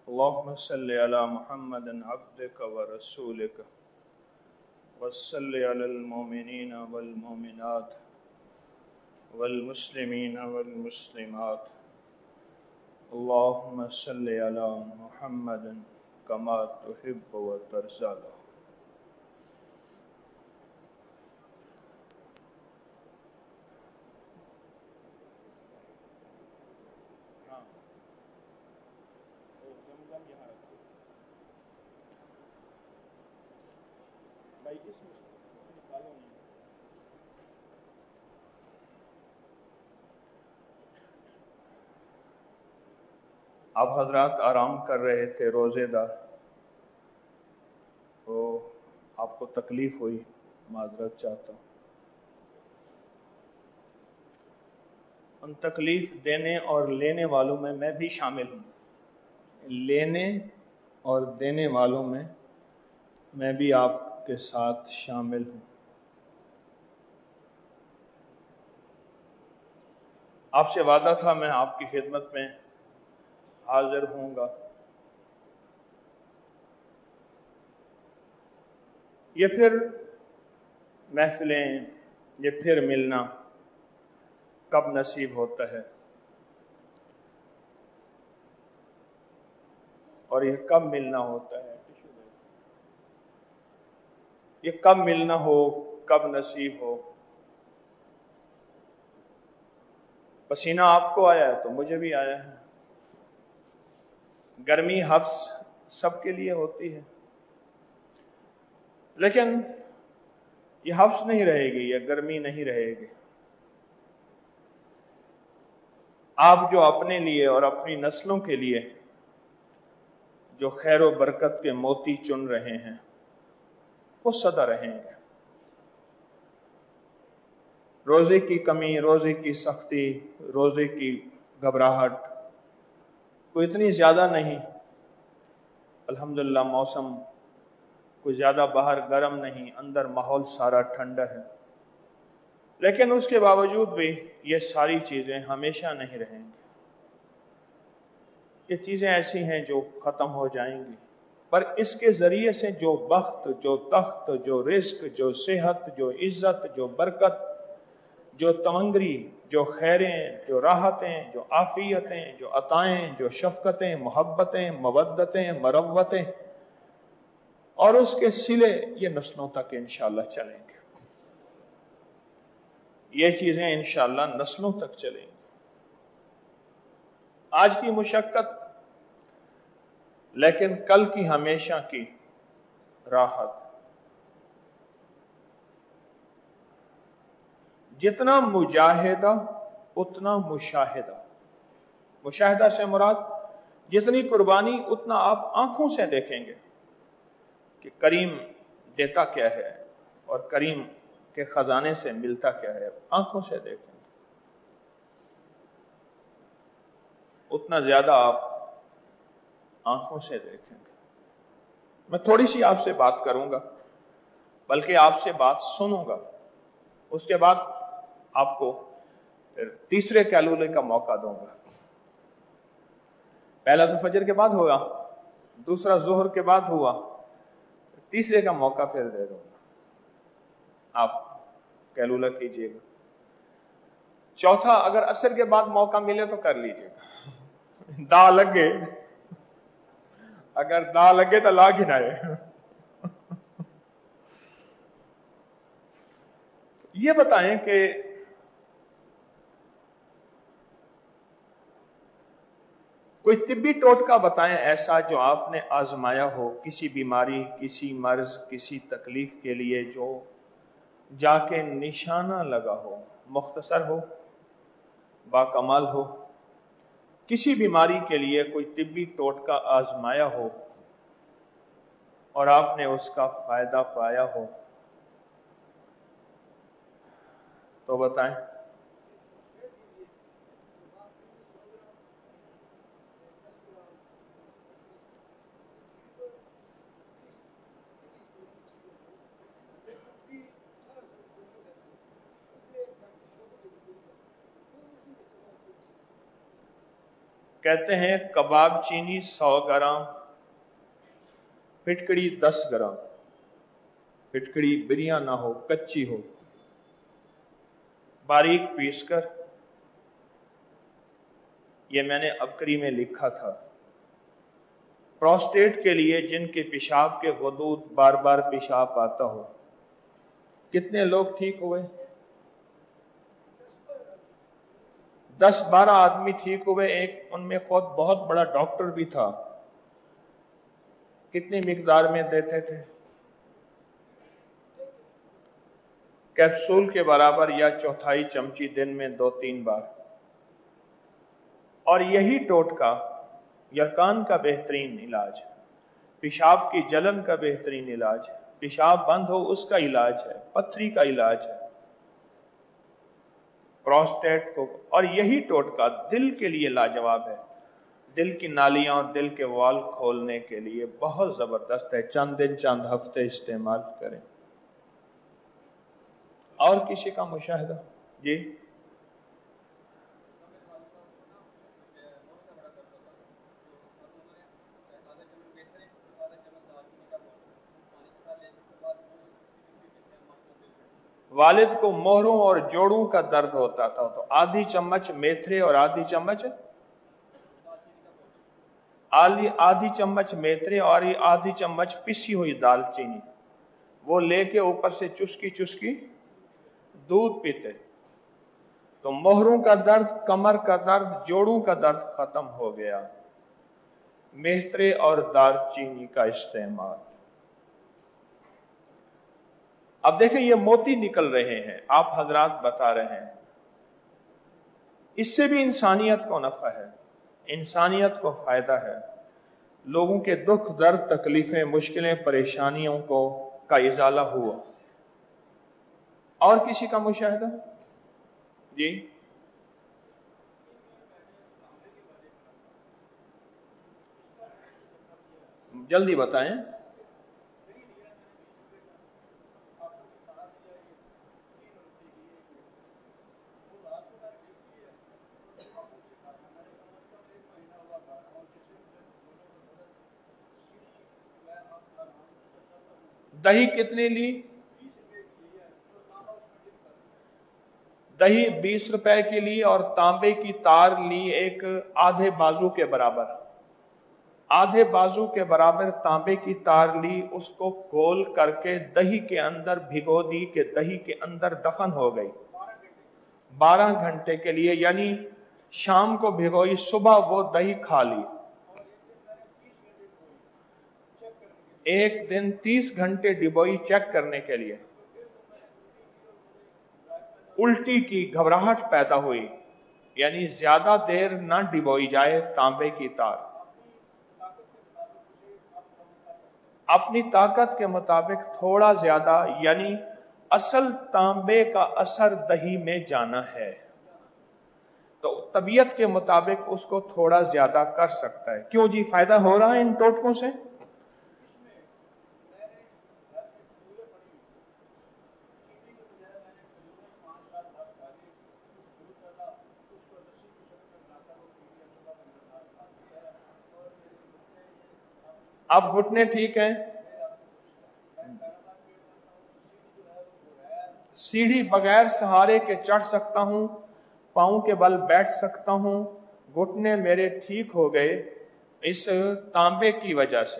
اللهم صل على محمد عبدك ورسولك وصل على المؤمنين والمؤمنات والمسلمين والمسلمات. اللهم صل على محمد كما تحب وترضى. آپ حضرات آرام کر رہے تھے روزے دار، تو آپ کو تکلیف ہوئی، معذرت چاہتا ہوں. ان تکلیف دینے اور لینے والوں میں بھی شامل ہوں. لینے اور دینے والوں میں بھی آپ کے ساتھ شامل ہوں. آپ سے وعدہ تھا میں آپ کی خدمت میں حاضر ہوں گا. یہ پھر محفلیں، یہ پھر ملنا کب نصیب ہوتا ہے، اور یہ کب ملنا ہوتا ہے، یہ کب ملنا ہو، کب نصیب ہو. پسینہ آپ کو آیا ہے تو مجھے بھی آیا ہے. گرمی حبس سب کے لیے ہوتی ہے، لیکن یہ حبس نہیں رہے گی، یہ گرمی نہیں رہے گی. آپ جو اپنے لیے اور اپنی نسلوں کے لیے جو خیر و برکت کے موتی چن رہے ہیں وہ سدا رہیں گے. روزے کی کمی، روزے کی سختی، روزے کی گھبراہٹ کوئی اتنی زیادہ نہیں. الحمدللہ موسم کوئی زیادہ باہر گرم نہیں، اندر ماحول سارا ٹھنڈا ہے. لیکن اس کے باوجود بھی یہ ساری چیزیں ہمیشہ نہیں رہیں گی. یہ چیزیں ایسی ہیں جو ختم ہو جائیں گی، پر اس کے ذریعے سے جو بخت، جو تخت، جو رزق، جو صحت، جو عزت، جو برکت، جو تمنگری، جو خیریں، جو راحتیں، جو عافیتیں، جو عطائیں، جو شفقتیں، محبتیں، مودتیں، مروتیں، اور اس کے صلے یہ نسلوں تک انشاءاللہ چلیں گے. یہ چیزیں انشاءاللہ نسلوں تک چلیں گی. آج کی مشقت لیکن کل کی ہمیشہ کی راحت. جتنا مجاہدہ اتنا مشاہدہ. مشاہدہ سے مراد جتنی قربانی اتنا آپ آنکھوں سے دیکھیں گے کہ کریم دیتا کیا ہے اور کریم کے خزانے سے ملتا کیا ہے. آنکھوں سے دیکھیں گے اتنا زیادہ آپ آنکھوں سے دیکھیں گے. میں تھوڑی سی آپ سے بات کروں گا، بلکہ آپ سے بات سنوں گا. اس کے بعد آپ کو پھر تیسرے کیلولے کا موقع دوں گا. پہلا تو فجر کے بعد ہوگا، دوسرا ظہر کے بعد ہوا، تیسرے کا موقع پھر دے دوں گا. آپ کیلولہ کیجئے گا. چوتھا اگر عصر کے بعد موقع ملے تو کر لیجئے گا. دا لگے، اگر دا لگے تو لا گنائے. یہ بتائیں کہ کوئی طبی ٹوٹکا بتائیں ایسا جو آپ نے آزمایا ہو، کسی بیماری، کسی مرض، کسی تکلیف کے لیے جو جا کے نشانہ لگا ہو، مختصر ہو، باکمال ہو. کسی بیماری کے لیے کوئی طبی ٹوٹکا آزمایا ہو اور آپ نے اس کا فائدہ پایا ہو تو بتائیں. कहते हैं कबाब चीनी 100 ग्राम, फिटकड़ी 10 ग्राम, फिटकड़ी बिरिया ना हो, कच्ची हो, बारीक पीसकर, ये मैंने अबकरी में लिखा था। प्रोस्टेट के लिए जिनके पेशाब के वदूद बार बार पेशाब आता हो, कितने लोग ठीक हुए? 10-12 आदमी ठीक हुए। एक उनमें खुद बहुत बड़ा डॉक्टर भी था। कितनी मिकदार में देते थे? कैप्सूल के बराबर या चौथाई चमची दिन में 2-3 बार। और यही टोटका यरकान का बेहतरीन इलाज, पेशाब की जलन का बेहतरीन इलाज, पेशाब बंद हो उसका इलाज है, पथरी का इलाज है, प्रोस्टेट को। और यही टोटका दिल के लिए लाजवाब है, दिल की नालियां और दिल के वाल खोलने के लिए बहुत जबरदस्त है। चंद दिन चंद हफ्ते इस्तेमाल करें। और किसी का मुशाहिदा? जी। वालिद को मोहरों और जोड़ों का दर्द होता था, तो आधी चम्मच मेथरे और आधी चम्मच मेथरे और आधी चम्मच पिसी हुई दालचीनी, वो लेके ऊपर से चुस्की चुस्की दूध पीते, तो मोहरों का दर्द, कमर का दर्द, जोड़ों का दर्द खत्म हो गया। मेथरे और दालचीनी का इस्तेमाल। अब देखें, ये मोती निकल रहे हैं, आप हजरात बता रहे हैं, इससे भी इंसानियत को नफा है, इंसानियत को फायदा है। लोगों के दुख दर्द तकलीफें मुश्किलें परेशानियों का इजाला हुआ। और किसी का मुशाहिदा? जी। जल्दी बताएं। दही कितनी ली? दही 20 रुपए की ली और तांबे की तार ली, एक आधे बाजू के बराबर, आधे बाजू के बराबर तांबे की तार ली। उसको गोल करके दही के अंदर भिगो दी कि दही के अंदर दफन हो गई 12 घंटे के लिए, यानी शाम को भिगोई, सुबह वो दही खा ली। एक दिन 30 घंटे डिबोई चेक करने के लिए। उल्टी की, घबराहट पैदा हुई, यानी ज्यादा देर ना डिबोई जाए तांबे की तार। अपनी ताकत के मुताबिक थोड़ा ज्यादा, यानी असल तांबे का असर दही में जाना है, तो तबीयत के मुताबिक उसको थोड़ा ज्यादा कर सकता है। क्यों जी, फायदा हो रहा है इन टोटकों से? अब घुटने ठीक है, सीढ़ी बगैर सहारे के चढ़ सकता हूं, पांव के बल बैठ सकता हूं, घुटने मेरे ठीक हो गए इस तांबे की वजह से।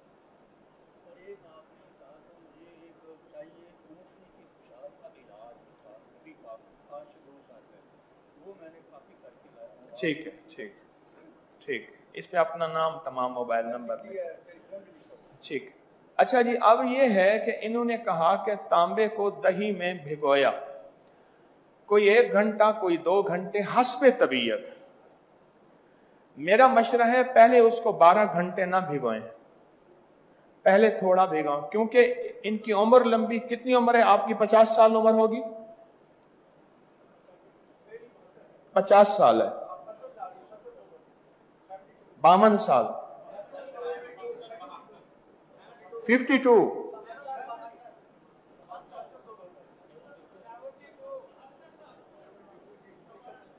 ठीक है, ठीक ठीक, इस पे अपना नाम, तमाम मोबाइल नंबर में। ठीक। अच्छा जी, अब ये है कि इन्होंने कहा कि तांबे को दही में भिगोया, कोई 1 घंटा, कोई 2 घंटे, हस्बे तबीयत। मेरा मशवरा है पहले उसको 12 घंटे ना भिगोएं, पहले थोड़ा भिगो, क्योंकि इनकी उम्र लंबी। कितनी उम्र है आपकी? 50 साल उम्र होगी? 50 साल है, 52 साल, 52।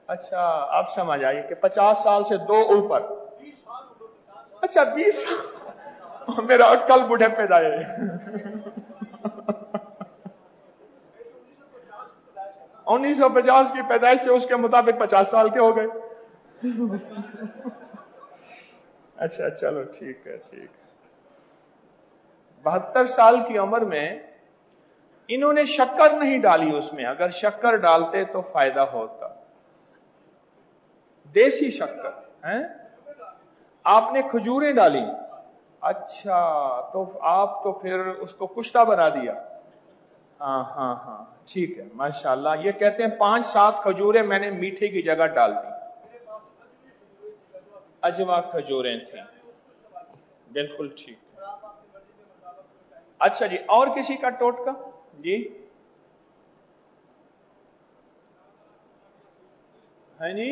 اچھا آپ سمجھ آئیے کہ 50 سال سے 2 اوپر. اچھا 20 سال. میرا کل بوڑھے پیدا ہے. 1950 کی پیدائش سے اس کے مطابق 50 سال کے ہو گئے. اچھا چلو ٹھیک ہے ٹھیک ہے. 72 سال کی عمر میں انہوں نے شکر نہیں ڈالی اس میں. اگر شکر ڈالتے تو فائدہ ہوتا. دیسی شکر ہیں. آپ نے کھجوریں ڈالی. اچھا تو آپ تو پھر اس کو کشتہ بنا دیا. ہاں ٹھیک ہے ماشاءاللہ. یہ کہتے ہیں 5-7 کھجوریں میں نے میٹھے کی جگہ ڈال دی. اجوا کھجوریں تھیں. بالکل ٹھیک. اچھا جی اور کسی کا ٹوٹکا جی ہے جی.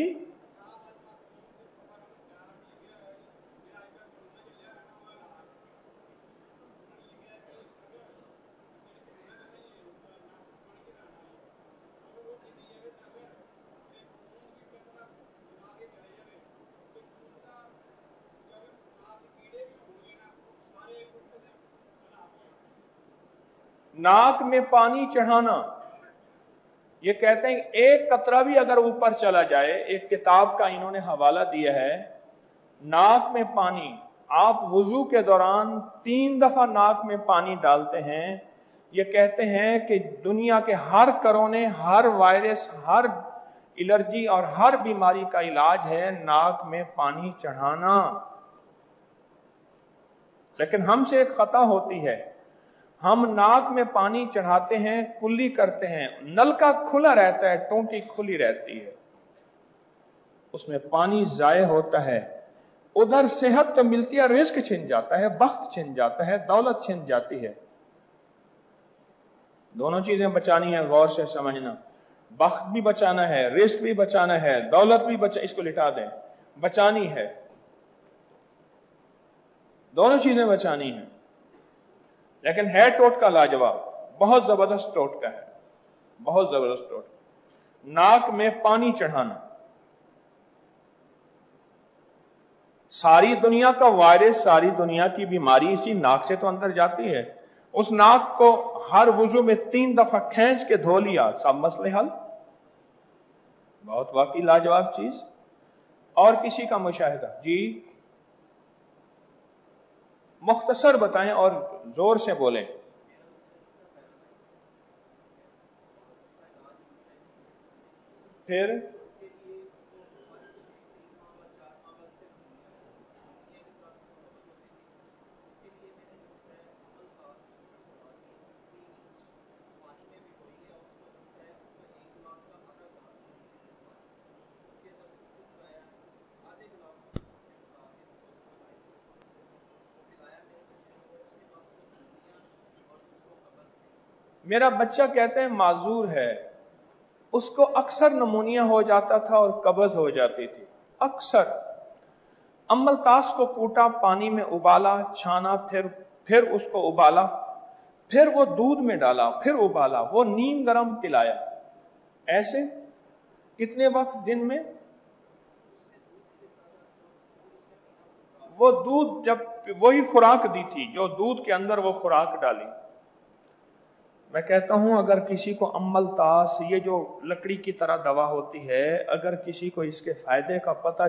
ناک میں پانی چڑھانا یہ کہتے ہیں ایک قطرہ بھی اگر اوپر چلا جائے. ایک کتاب کا انہوں نے حوالہ دیا ہے. ناک میں پانی آپ وضو کے دوران 3 دفعہ ناک میں پانی ڈالتے ہیں. یہ کہتے ہیں کہ دنیا کے ہر کرونے ہر وائرس ہر الرجی اور ہر بیماری کا علاج ہے ناک میں پانی چڑھانا. لیکن ہم سے ایک خطا ہوتی ہے. ہم ناک میں پانی چڑھاتے ہیں کلی کرتے ہیں. نلکا کھلا رہتا ہے ٹونٹی کھلی رہتی ہے اس میں پانی ضائع ہوتا ہے. ادھر صحت تو ملتی ہے رزق چھن جاتا ہے بخت چھن جاتا ہے دولت چھن جاتی ہے. دونوں چیزیں بچانی ہیں غور سے سمجھنا. بخت بھی بچانا ہے رزق بھی بچانا ہے دولت بھی اس کو لٹا دیں بچانی ہے. دونوں چیزیں بچانی ہیں. لیکن ہے ٹوٹکا لاجواب. بہت زبردست ٹوٹکا ہے. بہت زبردست ٹوٹکا. ناک میں پانی چڑھانا. ساری دنیا کا وائرس ساری دنیا کی بیماری اسی ناک سے تو اندر جاتی ہے. اس ناک کو ہر وضو میں 3 دفعہ کھینچ کے دھو لیا سب مسئلے حل. بہت واقعی لاجواب چیز. اور کسی کا مشاہدہ جی مختصر بتائیں اور زور سے بولیں. پھر میرا بچہ کہتے ہیں معذور ہے. اس کو اکثر نمونیا ہو جاتا تھا اور قبض ہو جاتی تھی اکثر. املتاس کو کوٹا پانی میں ابالا چھانا پھر اس کو ابالا پھر وہ دودھ میں ڈالا پھر ابالا وہ نیم گرم پلایا. ایسے کتنے وقت دن میں؟ وہ دودھ جب وہی خوراک دی تھی جو دودھ کے اندر وہ خوراک ڈالی. میں کہتا ہوں اگر کسی کو املتاس یہ جو لکڑی کی طرح دوا ہوتی ہے اگر کسی کو اس کے فائدے کا پتہ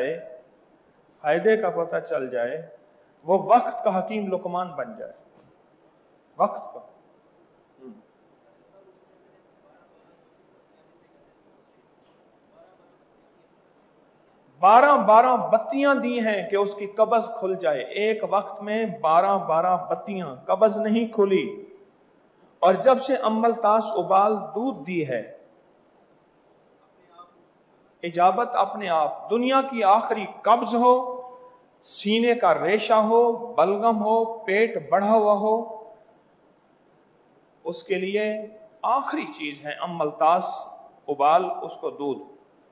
چل جائے وہ وقت کا حکیم لقمان بن جائے. وقت کا 12 بتیاں دی ہیں کہ اس کی قبض کھل جائے. ایک وقت میں 12 بتیاں قبض نہیں کھلی. اور جب سے املتاس ابال دودھ دی ہے اجابت اپنے آپ. دنیا کی آخری قبض ہو سینے کا ریشہ ہو بلغم ہو پیٹ بڑھا ہوا ہو اس کے لیے آخری چیز ہے املتاس ابال اس کو دودھ.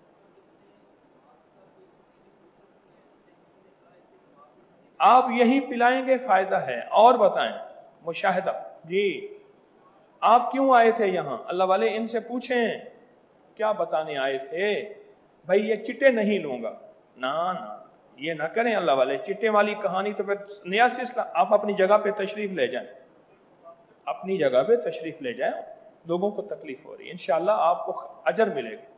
آپ یہی پلائیں گے فائدہ ہے. اور بتائیں مشاہدہ جی آپ کیوں آئے تھے یہاں؟ اللہ والے ان سے پوچھیں کیا بتانے آئے تھے. بھائی یہ چٹے نہیں لوں گا، نہ یہ نہ کریں اللہ والے، چٹے والی کہانی تو پھر نیا سلسلہ۔ آپ اپنی جگہ پہ تشریف لے جائیں، اپنی جگہ پہ تشریف لے جائیں، لوگوں کو تکلیف ہو رہی ہے، انشاءاللہ آپ کو اجر ملے گا۔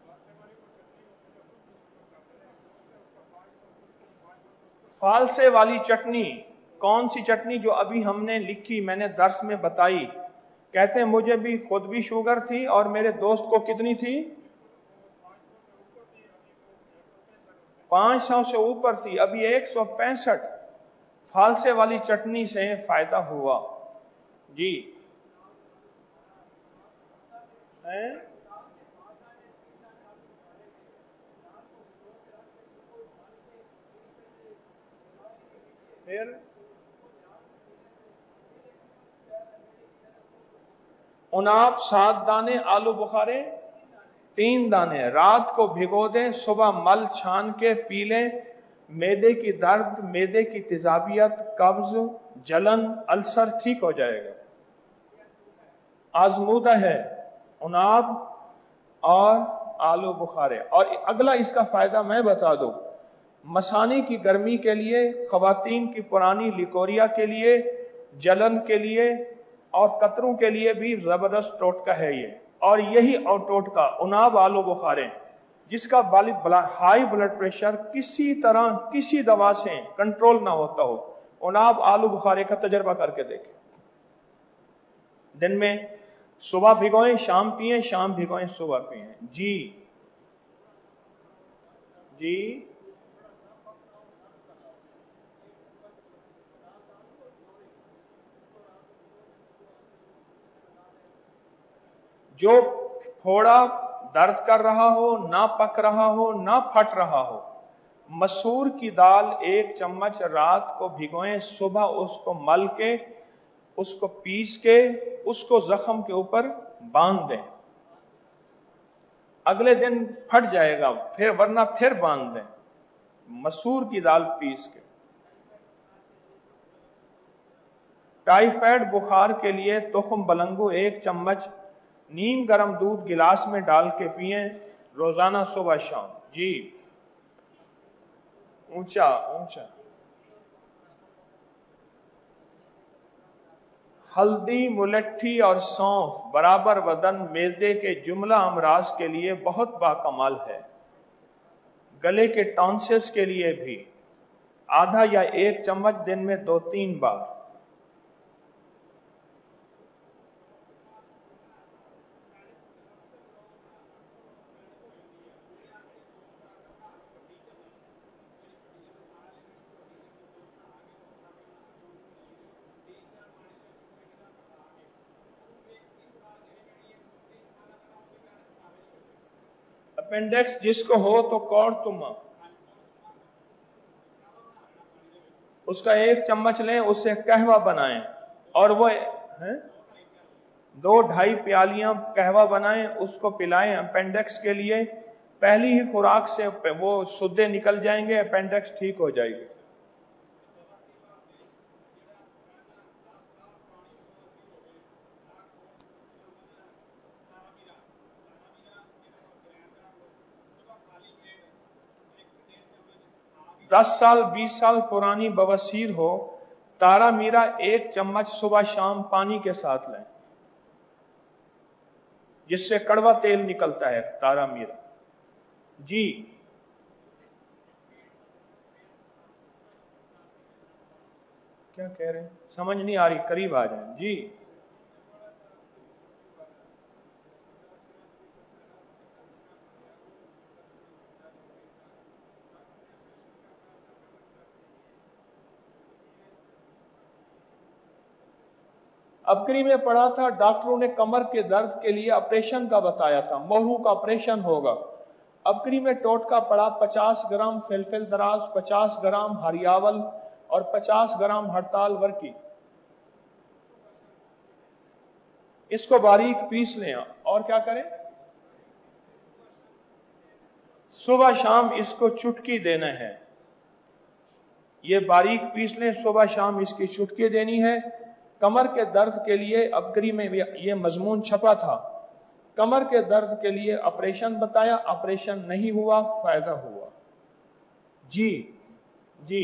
فالسے والی چٹنی، کون سی چٹنی؟ جو ابھی ہم نے لکھی، میں نے درس میں بتائی، کہتے ہیں مجھے بھی خود بھی شوگر تھی اور میرے دوست کو کتنی تھی؟ 500 سے اوپر تھی، ابھی 165۔ فالسے والی چٹنی سے فائدہ ہوا جی۔ پھر اناپ 7 دانے آلو بخارے 3 دانے رات کو بھگو دیں، صبح مل چھان کے پی لیں، معدے کی درد، معدے کی تیزابیت، قبض، جلن، السر ٹھیک ہو جائے گا۔ آزمودہ ہے اناپ اور آلو بخارے۔ اور اگلا اس کا فائدہ میں بتا دوں، مثانے کی گرمی کے لیے، خواتین کی پرانی لیکوریا کے لیے، جلن کے لیے اور قطروں کے لیے بھی زبردست ٹوٹکا ہے یہ۔ اور یہی اور ٹوٹکا اناب آلو بخارے، جس کا ہائی بلڈ پریشر کسی طرح کسی دوا سے کنٹرول نہ ہوتا ہو، اناب آلو بخارے کا تجربہ کر کے دیکھیں۔ دن میں صبح بھگوئیں، شام پئیں، شام بھگوئیں، صبح پئیں جی۔ جی جو تھوڑا درد کر رہا ہو، نہ پک رہا ہو، نہ پھٹ رہا ہو، مسور کی دال 1 چمچ رات کو بھگوئیں، صبح اس کو مل کے، اس کو پیس کے، اس کو زخم کے اوپر باندھ دیں، اگلے دن پھٹ جائے گا، پھر ورنہ پھر باندھ دیں، مسور کی دال پیس کے۔ ٹائیفائڈ بخار کے لیے تخم بلنگو 1 چمچ نیم گرم دودھ گلاس میں ڈال کے پئیں روزانہ صبح شام جی۔ اونچا اونچا ہلدی، ملٹھی اور سونف برابر وزن معدے کے جملہ امراض کے لیے بہت باکمال ہے، گلے کے ٹانسلز کے لیے بھی آدھا یا 1 چمچ دن میں 2-3 بار۔ اپینڈکس جس کو ہو تو کوڑ تما، اس کا 1 چمچ لیں، اس سے قہوہ بنائیں اور وہ 2-2.5 پیالیاں قہوہ بنائیں، اس کو پلائیں۔ اپینڈکس کے لیے پہلی ہی خوراک سے وہ سدے نکل جائیں گے، اپینڈکس ٹھیک ہو جائے گی۔ دس سال 20 سال پرانی بواسیر ہو، تارا میرا 1 چمچ صبح شام پانی کے ساتھ لیں، جس سے کڑوا تیل نکلتا ہے تارا میرا جی۔ کیا کہہ رہے ہیں؟ سمجھ نہیں آ رہی، قریب آ جائیں جی۔ ابکری میں پڑھا تھا، ڈاکٹروں نے کمر کے درد کے لیے آپریشن کا بتایا تھا، موہرو کا آپریشن ہوگا۔ ابکری میں ٹوٹکا پڑا 50 گرام فلفل دراز، 50 گرام ہریاول اور 50 گرام ہڑتال ورکی۔ اس کو باریک پیس لیں اور کیا کریں؟ صبح شام اس کو چٹکی دینا ہے، یہ باریک پیس لیں، صبح شام اس کی چٹکی دینی ہے۔ کمر کے درد کے لیے ابکری میں یہ مضمون چھپا تھا، کمر کے درد کے لیے آپریشن بتایا، آپریشن نہیں ہوا، فائدہ ہوا۔ جی جی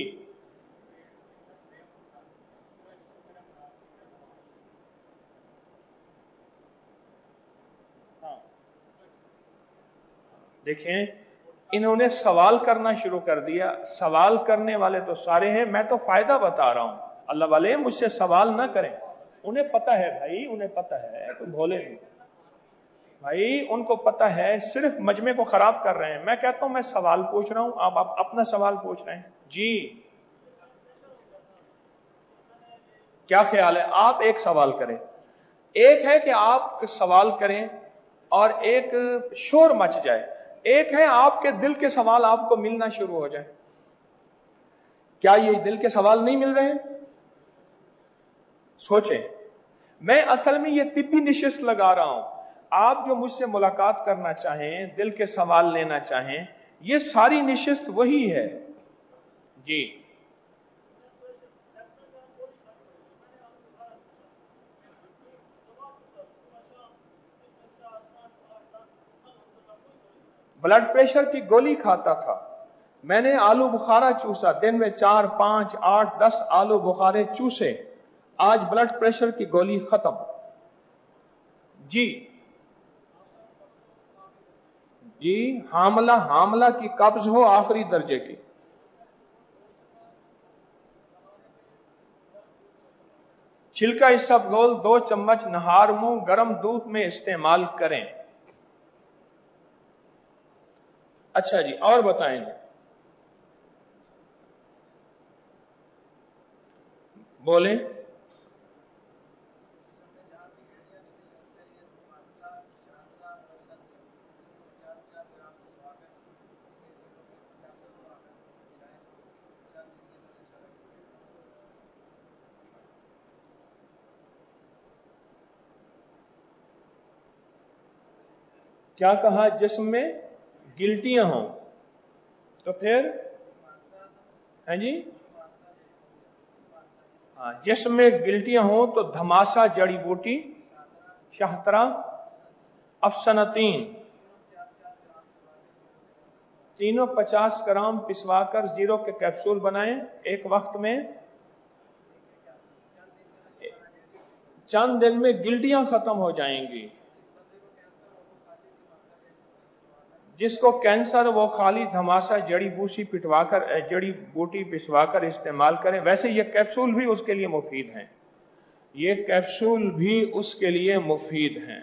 دیکھیں، انہوں نے سوال کرنا شروع کر دیا۔ سوال کرنے والے تو سارے ہیں، میں تو فائدہ بتا رہا ہوں۔ اللہ والے مجھ سے سوال نہ کریں، انہیں پتا ہے بھائی، انہیں پتا ہے، تو بھولے نہیں بھائی، ان کو پتا ہے، صرف مجمع کو خراب کر رہے ہیں۔ میں کہتا ہوں میں سوال پوچھ رہا ہوں، آپ اپنا سوال پوچھ رہے ہیں۔ جی کیا خیال ہے؟ آپ ایک سوال کریں، ایک ہے کہ آپ سوال کریں اور ایک شور مچ جائے، ایک ہے آپ کے دل کے سوال آپ کو ملنا شروع ہو جائے۔ کیا یہ دل کے سوال نہیں مل رہے ہیں؟ سوچیں۔ میں اصل میں یہ طبی نشست لگا رہا ہوں، آپ جو مجھ سے ملاقات کرنا چاہیں، دل کے سوال لینا چاہیں، یہ ساری نشست وہی ہے۔ جی بلڈ پریشر کی گولی کھاتا تھا، میں نے آلو بخارا چوسا، دن میں 4 5 8 10 آلو بخارے چوسے، آج بلڈ پریشر کی گولی ختم۔ جی جی حاملہ کی قبض ہو آخری درجے کی، چھلکا اسبگول 2 چمچ نہار منہ گرم دودھ میں استعمال کریں۔ اچھا جی، اور بتائیں جی، بولیں۔ کیا کہا؟ جسم میں گلٹیاں ہوں تو پھر ہے جی، جسم میں گلٹیاں ہوں تو دھماسا جڑی بوٹی، شہترہ، افسنتین، تینوں 50 گرام پسوا کر زیرو کے کیپسول بنائیں ایک وقت میں، چند دن میں گلٹیاں ختم ہو جائیں گی۔ جس کو کینسر وہ خالی دھماسا جڑی بوٹی پسوا کر استعمال کریں۔ ویسے یہ کیپسول بھی اس کے لیے مفید ہیں، یہ کیپسول بھی اس کے لیے مفید ہیں۔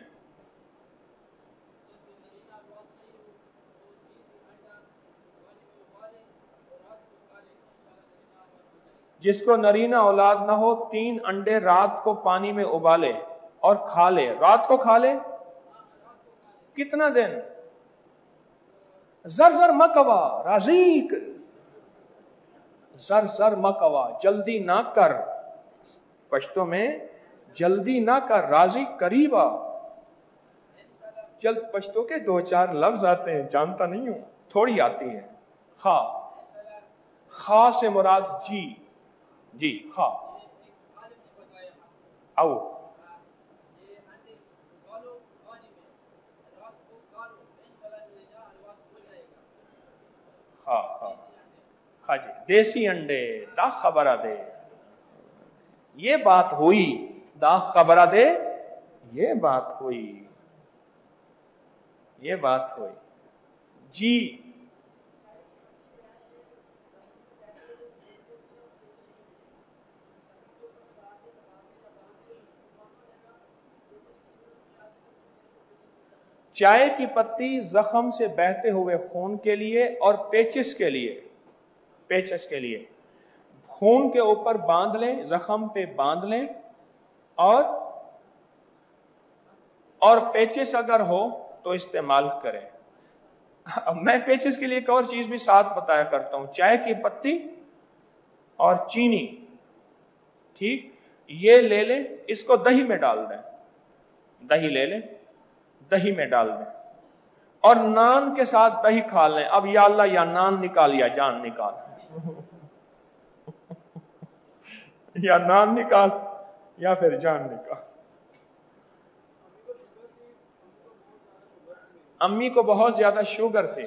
جس کو نرینہ اولاد نہ ہو 3 انڈے رات کو پانی میں ابالے اور کھا لے، رات کو کھا لے، کتنا دن؟ زر زر مکوا رازیق، زر زر مکوا، جلدی نہ کر، پشتوں میں جلدی نہ کر، راضی قریبا۔ جلد پشتوں کے 2 4 لفظ آتے ہیں، جانتا نہیں ہوں، تھوڑی آتی ہیں۔ خا سے مراد جی، جی خا او، خا جی دیسی انڈے، دا خبرہ دے، یہ بات ہوئی، دا خبرہ دے، یہ بات ہوئی، یہ بات ہوئی۔ جی چائے کی پتی زخم سے بہتے ہوئے خون کے لیے اور پیچس کے لیے خون کے اوپر باندھ لیں، زخم پہ باندھ لیں، اور پیچس اگر ہو تو استعمال کریں۔ میں پیچس کے لیے ایک اور چیز بھی ساتھ بتایا کرتا ہوں، چائے کی پتی اور چینی، ٹھیک، یہ لے لیں، اس کو دہی میں ڈال دیں، دہی لے لیں، دہی میں ڈال دیں اور نان کے ساتھ دہی کھا لیں۔ اب یا اللہ، یا نان نکال یا جان نکال، یا نان نکال یا پھر جان نکال۔ امی کو بہت زیادہ شوگر تھی،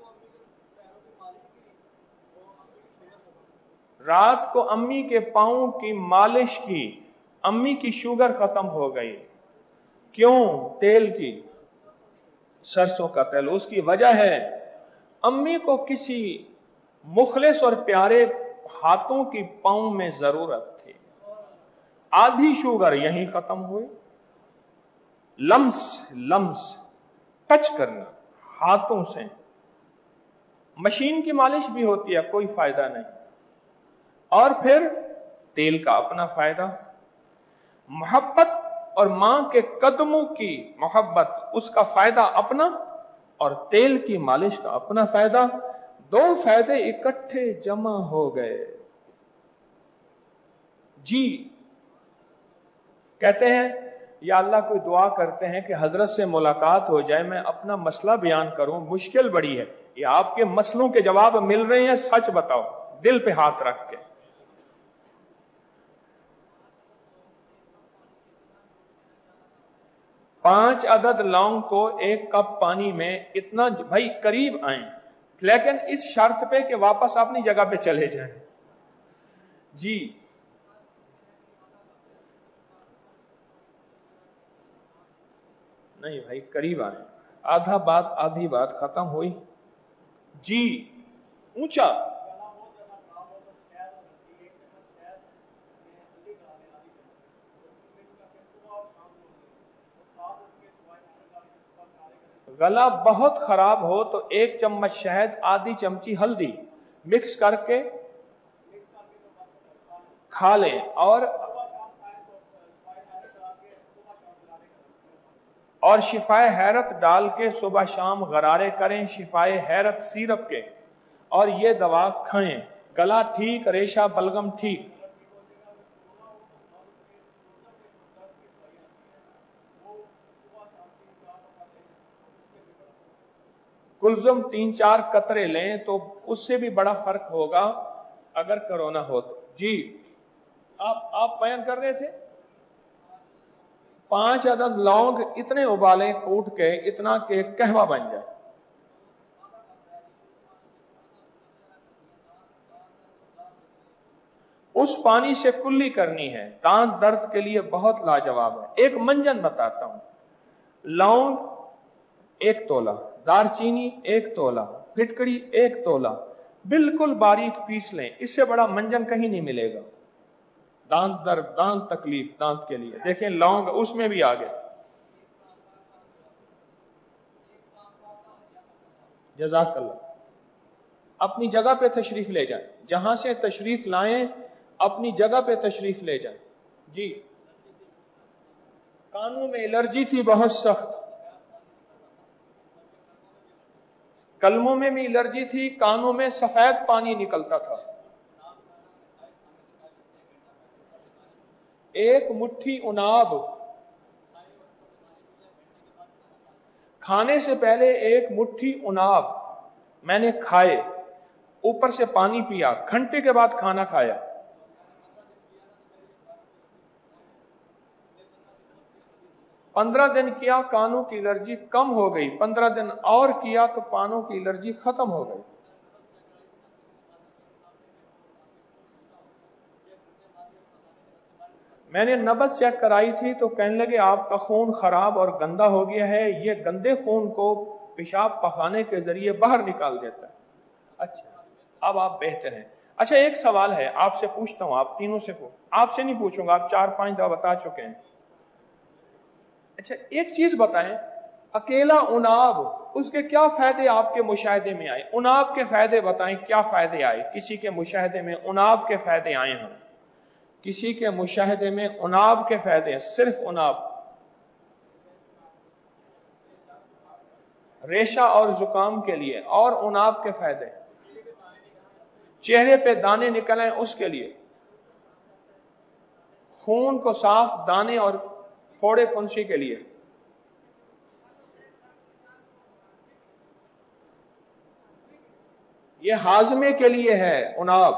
رات کو امی کے پاؤں کی مالش کی، امی کی شوگر ختم ہو گئی۔ کیوں؟ تیل کی، سرسوں کا تیل۔ اس کی وجہ ہے امی کو کسی مخلص اور پیارے ہاتھوں کی پاؤں میں ضرورت تھی، آدھی شوگر یہیں ختم ہوئی۔ لمس ٹچ کرنا ہاتھوں سے، مشین کی مالش بھی ہوتی ہے، کوئی فائدہ نہیں، اور پھر تیل کا اپنا فائدہ۔ محبت اور ماں کے قدموں کی محبت، اس کا فائدہ اپنا، اور تیل کی مالش کا اپنا فائدہ، دو فائدے اکٹھے جمع ہو گئے۔ جی کہتے ہیں یا اللہ کوئی دعا کرتے ہیں کہ حضرت سے ملاقات ہو جائے، میں اپنا مسئلہ بیان کروں، مشکل بڑی ہے، یہ آپ کے مسئلوں کے جواب مل رہے ہیں، سچ بتاؤ دل پہ ہاتھ رکھ کے۔ 5 عدد لونگ کو 1 کپ پانی میں اتنا، بھائی قریب آئیں، لیکن اس شرط پہ کہ واپس اپنی جگہ پہ چلے جائیں۔ جی نہیں بھائی قریب آئیں، آدھا بات آدھی بات ختم ہوئی۔ جی اونچا، گلا بہت خراب ہو تو 1 چمچ شہد، آدھی چمچی ہلدی مکس کر کے کھا لیں، اور شفائے حیرت ڈال کے صبح شام غرارے کریں، شفائے حیرت سیرپ کے، اور یہ دوا کھائیں، گلا ٹھیک، ریشہ بلغم ٹھیک۔ کلزم 3-4 قطرے لیں تو اس سے بھی بڑا فرق ہوگا اگر کرونا ہو تو۔ جی آپ بیان کر رہے تھے 5 عدد لونگ اتنے ابالیں کوٹ کے، اتنا کہ قہوہ بن جائے۔ اس پانی سے کلی کرنی ہے، دانت درد کے لیے بہت لاجواب ہے۔ ایک منجن بتاتا ہوں، لونگ 1 تولہ، دار چینی 1 تولہ، پھٹکڑی 1 تولہ، بالکل باریک پیس لیں، اس سے بڑا منجن کہیں نہیں ملے گا۔ دانت درد، دانت تکلیف، دانت کے لیے دیکھیں لونگ اس میں بھی آگے۔ جزاک اللہ۔ اپنی جگہ پہ تشریف لے جائیں، جہاں سے تشریف لائیں اپنی جگہ پہ تشریف لے جائیں۔ جی کانوں میں الرجی تھی بہت سخت، کلموں میں بھی الرجی تھی، کانوں میں سفید پانی نکلتا تھا۔ 1 مٹھی اناب کھانے سے پہلے، 1 مٹھی اناب میں نے کھائے، اوپر سے پانی پیا، گھنٹے کے بعد کھانا کھایا۔ پندرہ دن کیا، کانوں کی الرجی کم ہو گئی، 15 دن اور کیا تو کانوں کی الرجی ختم ہو گئی۔ میں نے نبض چیک کرائی تھی تو کہنے لگے آپ کا خون خراب اور گندا ہو گیا ہے، یہ گندے خون کو پیشاب پخانے کے ذریعے باہر نکال دیتا ہے۔ اچھا اب آپ بہتر ہیں۔ اچھا ایک سوال ہے آپ سے پوچھتا ہوں، آپ تینوں سے آپ سے نہیں پوچھوں گا، آپ 4-5 دفعہ بتا چکے ہیں۔ اچھا ایک چیز بتائیں، اکیلا اناب، اس کے کیا فائدے آپ کے مشاہدے میں آئے؟ اناب کے فائدے بتائیں، کیا فائدے آئے کسی کے مشاہدے میں؟ اناب کے فائدے آئے ہیں کسی کے مشاہدے میں؟ اناب کے فائدے، صرف اناب، ریشہ اور زکام کے لیے، اور اناب کے فائدے، چہرے پہ دانے نکل آئے اس کے لیے، خون کو صاف، دانے اور پھوڑے پھنسی کے لیے، یہ ہاضمے کے لیے ہے اناب،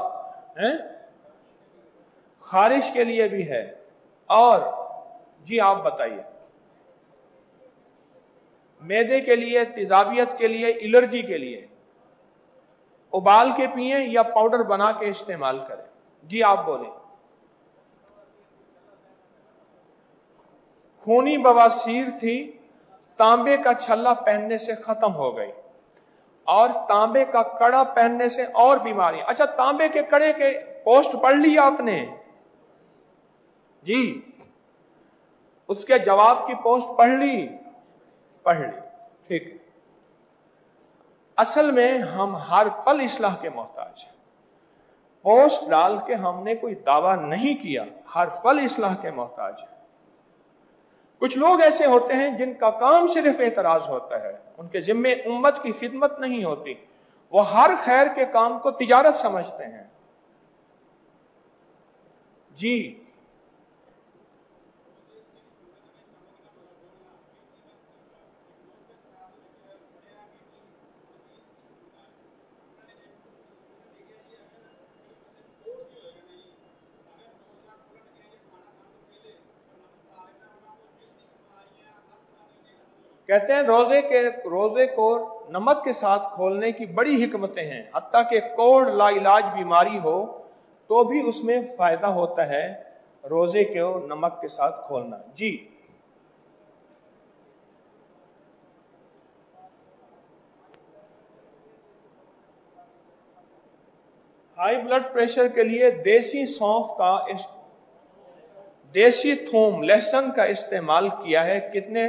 خارش کے لیے بھی ہے، اور جی آپ بتائیے मैदे के लिए, तेजाबियत के लिए, एलर्जी के लिए उबाल के पिए या पाउडर बना के इस्तेमाल करें। जी आप बोलें। खूनी बवासीर थी, तांबे का छल्ला पहनने से खत्म हो गई, और तांबे का कड़ा पहनने से और बीमारी। अच्छा, तांबे के कड़े के पोस्ट पढ़ लिया आपने? जी, उसके जवाब की पोस्ट पढ़ ली? पढ़ ली, ठीक है। असल में हम हर पल इस्लाह के मोहताज हैं। पोस्ट डाल के हमने कोई दावा नहीं किया, हर पल इस्लाह के मोहताज है। कुछ लोग ऐसे होते हैं जिनका काम सिर्फ एतराज होता है, उनके जिम्मे उम्मत की खिदमत नहीं होती, वो हर खैर के काम को तिजारत समझते हैं। जी, कहते हैं रोजे को नमक के साथ खोलने की बड़ी हिकमतें हैं, हत्ता कि कोढ़ लाइलाज बीमारी हो तो भी उसमें फायदा होता है रोजे को नमक के साथ खोलना। जी, हाई ब्लड प्रेशर के लिए देसी सौंफ का, देसी थूम, लहसुन का इस्तेमाल किया है। कितने?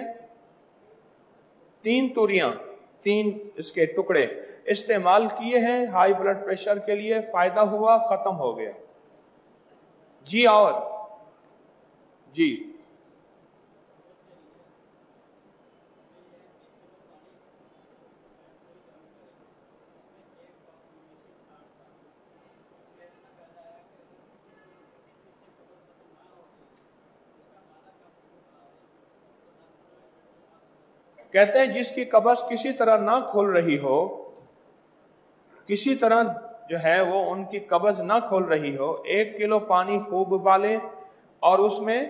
3 तुरियां, 3 इसके टुकड़े इस्तेमाल किए हैं हाई ब्लड प्रेशर के लिए, फायदा हुआ, खत्म हो गया। जी, और जी, कहते हैं जिसकी कब्ज किसी तरह ना खुल रही हो, किसी तरह जो है वो उनकी कब्ज ना खोल रही हो, 1 किलो पानी खूब उबालें और उसमें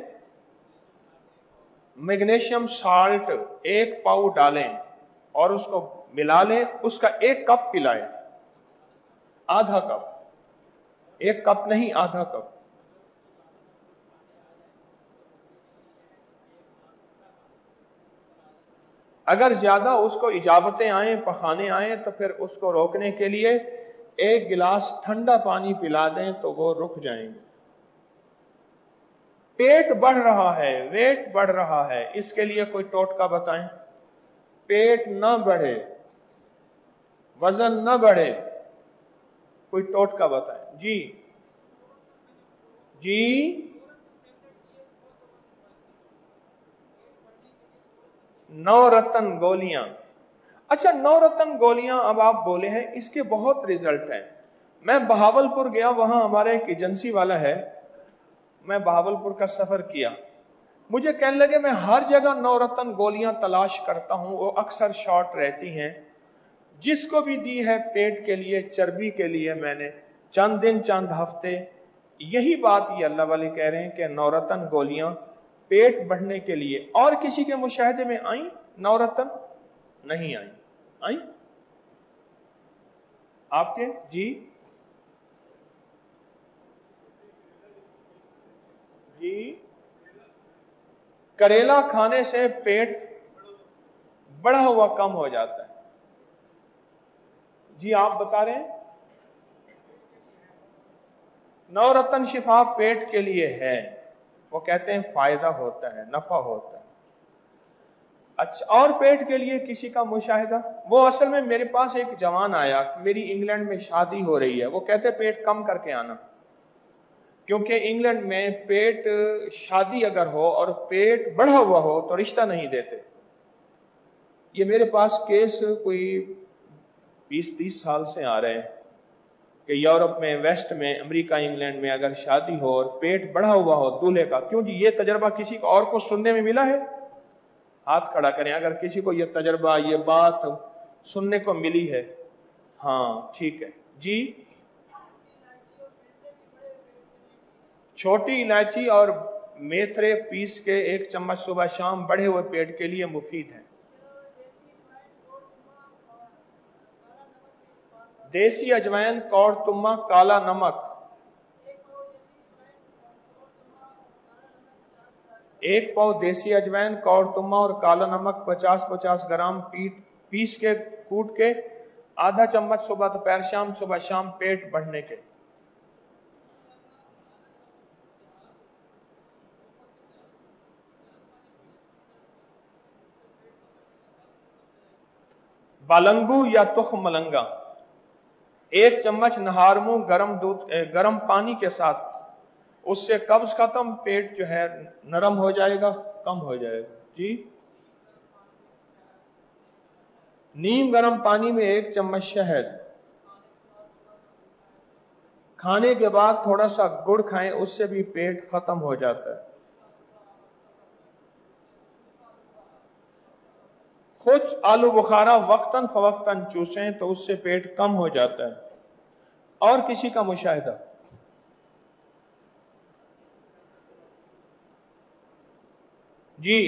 मैग्नीशियम साल्ट 1 पाउ डालें और उसको मिला लें, उसका 1 कप पिलाएं। आधा कप, 1 कप नहीं, आधा कप। अगर ज्यादा उसको इजाबतें आए, पखाने आए, तो फिर उसको रोकने के लिए 1 गिलास ठंडा पानी पिला दें तो वो रुक जाएंगे। पेट बढ़ रहा है, वेट बढ़ रहा है, इसके लिए कोई टोटका बताएं। पेट ना बढ़े, वजन ना बढ़े, कोई टोटका बताएं। जी, जी, नवरत्न गोलियां। अच्छा, नवरत्न गोलियां अब आप बोले हैं, इसके बहुत रिजल्ट हैं। मैं बहावलपुर गया, वहां हमारा एक एजेंसी वाला है, मैं बहावलपुर का सफर किया, मुझे कहने लगे मैं हर जगह नवरत्न गोलियां तलाश करता हूं, वो अक्सर शॉर्ट रहती हैं। जिसको भी दी है पेट के लिए, चर्बी के लिए, मैंने चंद दिन चंद हफ्ते, यही बात ये अल्लाह वाले कह रहे हैं कि नवरत्न गोलियां पेट बढ़ने के लिए। और किसी के मुशाहिदे में आई नवरत्न? नहीं आई। आई आपके? जी, जी, करेला खाने से पेट बढ़ा हुआ कम हो जाता है। जी, आप बता रहे हैं नवरत्न शिफा पेट के लिए है, वो कहते हैं फायदा होता है, नफा होता है। अच्छा, और पेट के लिए किसी का मुशाहिदा? वो असल में मेरे पास एक जवान आया, मेरी इंग्लैंड में शादी हो रही है, वो कहते पेट कम करके आना, क्योंकि इंग्लैंड में पेट, शादी अगर हो और पेट बढ़ा हुआ हो तो रिश्ता नहीं देते। ये मेरे पास केस कोई 20-30 साल से आ रहे हैं कि यूरोप में, वेस्ट में, अमेरिका, इंग्लैंड में अगर शादी हो और पेट बढ़ा हुआ हो दूल्हे का। क्यों जी, ये तजर्बा किसी को और को सुनने में मिला है? हाथ खड़ा करें अगर किसी को ये तजर्बा, ये बात सुनने को मिली है। हाँ, ठीक है जी। छोटी इलायची और मेथरे पीस के 1 चम्मच सुबह शाम बढ़े हुए पेट के लिए मुफीद है। देसी अजवाइन, कौड़ तुम्मा, काला नमक। एक पाव देसी अजवाइन, कौड़ तुम्मा और काला नमक 50-50 ग्राम पीस के कूट के, आधा चम्मच सुबह दोपहर शाम, सुबह शाम, पेट बढ़ने के। बालंगू या तुख मलंगा, 1 चम्मच नहार मुंह गर्म पानी के साथ, उससे कब्ज खत्म, पेट जो है नरम हो जाएगा, कम हो जाएगा। जी, नीम गर्म पानी में 1 चम्मच शहद, खाने के बाद थोड़ा सा गुड़ खाएं, उससे भी पेट खत्म हो जाता है। खुद आलू बुखारा वक्तन फवक्तन चूसें तो उससे पेट कम हो जाता है। और किसी का मुशाहिदा? जी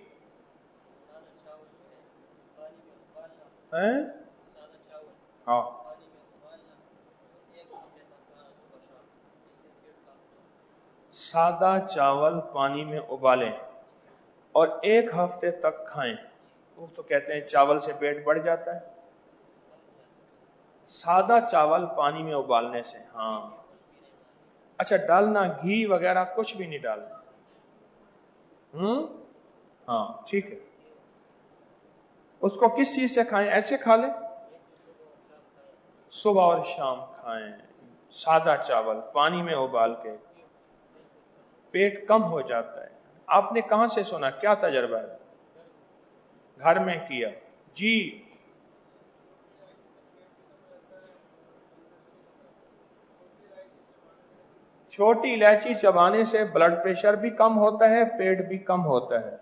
हैं? हाँ, सादा चावल पानी में उबालें और 1 हफ्ते तक खाएं। वो तो कहते हैं चावल से पेट बढ़ जाता है। सादा चावल पानी में उबालने से। हाँ, अच्छा, डालना घी वगैरह कुछ भी नहीं डालना। हाँ, ठीक है। उसको किस चीज से खाएं? ऐसे खा लें, सुबह और शाम खाएं। सादा चावल पानी में उबाल के, पेट कम हो जाता है। आपने कहां से सुना, क्या तजर्बा है? घर में किया? जी, छोटी इलायची चबाने से ब्लड प्रेशर भी कम होता है, पेट भी कम होता है।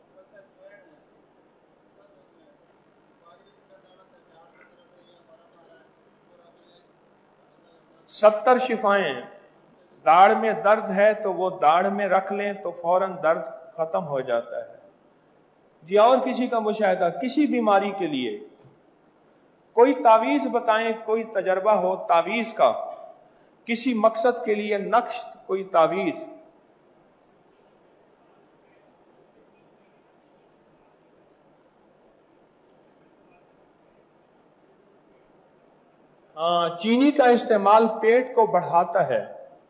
सत्तर शिफाएं। दाढ़ में दर्द है तो वो दाढ़ में रख लें तो फौरन दर्द खत्म हो जाता है। जी, और किसी का मुशाहिदा? किसी बीमारी के लिए कोई तावीज बताएं, कोई तजर्बा हो तावीज का, किसी मकसद के लिए नक्श, कोई तावीज। हाँ, चीनी का इस्तेमाल पेट को बढ़ाता है।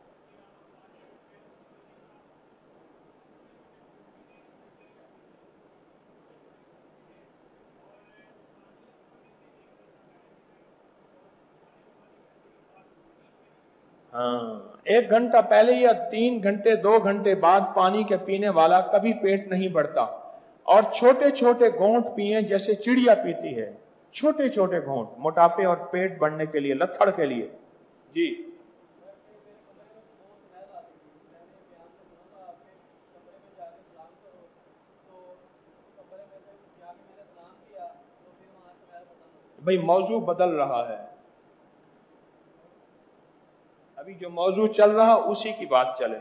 हाँ, 1 घंटा पहले या 3 घंटे 2 घंटे बाद पानी के पीने वाला कभी पेट नहीं बढ़ता। और छोटे छोटे घूंट पिए जैसे चिड़िया पीती है, छोटे छोटे घूंट, मोटापे और पेट बढ़ने के लिए, लथड़ के लिए। जी, भाई मौजू बदल रहा है, अभी जो मौजू चल रहा उसी की बात चले।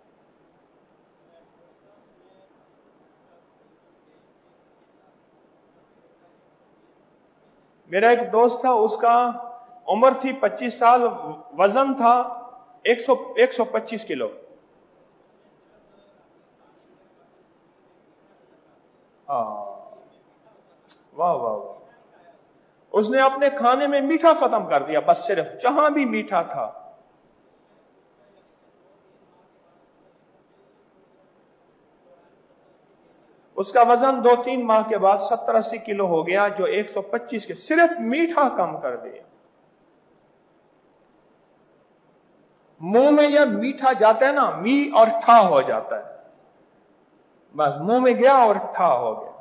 मेरा एक दोस्त था, उसका उम्र थी 25 साल, वजन था 125 किलो। हाँ, वाह वाह वाह। उसने अपने खाने में मीठा खत्म कर दिया, बस सिर्फ जहां भी मीठा था। उसका वजन 2-3 माह के बाद 70-80 किलो हो गया, जो 125 के, सिर्फ मीठा कम कर दिया। मुंह में जब मीठा जाता है ना, मी और ठा हो जाता है, बस मुंह में गया और ठा हो गया।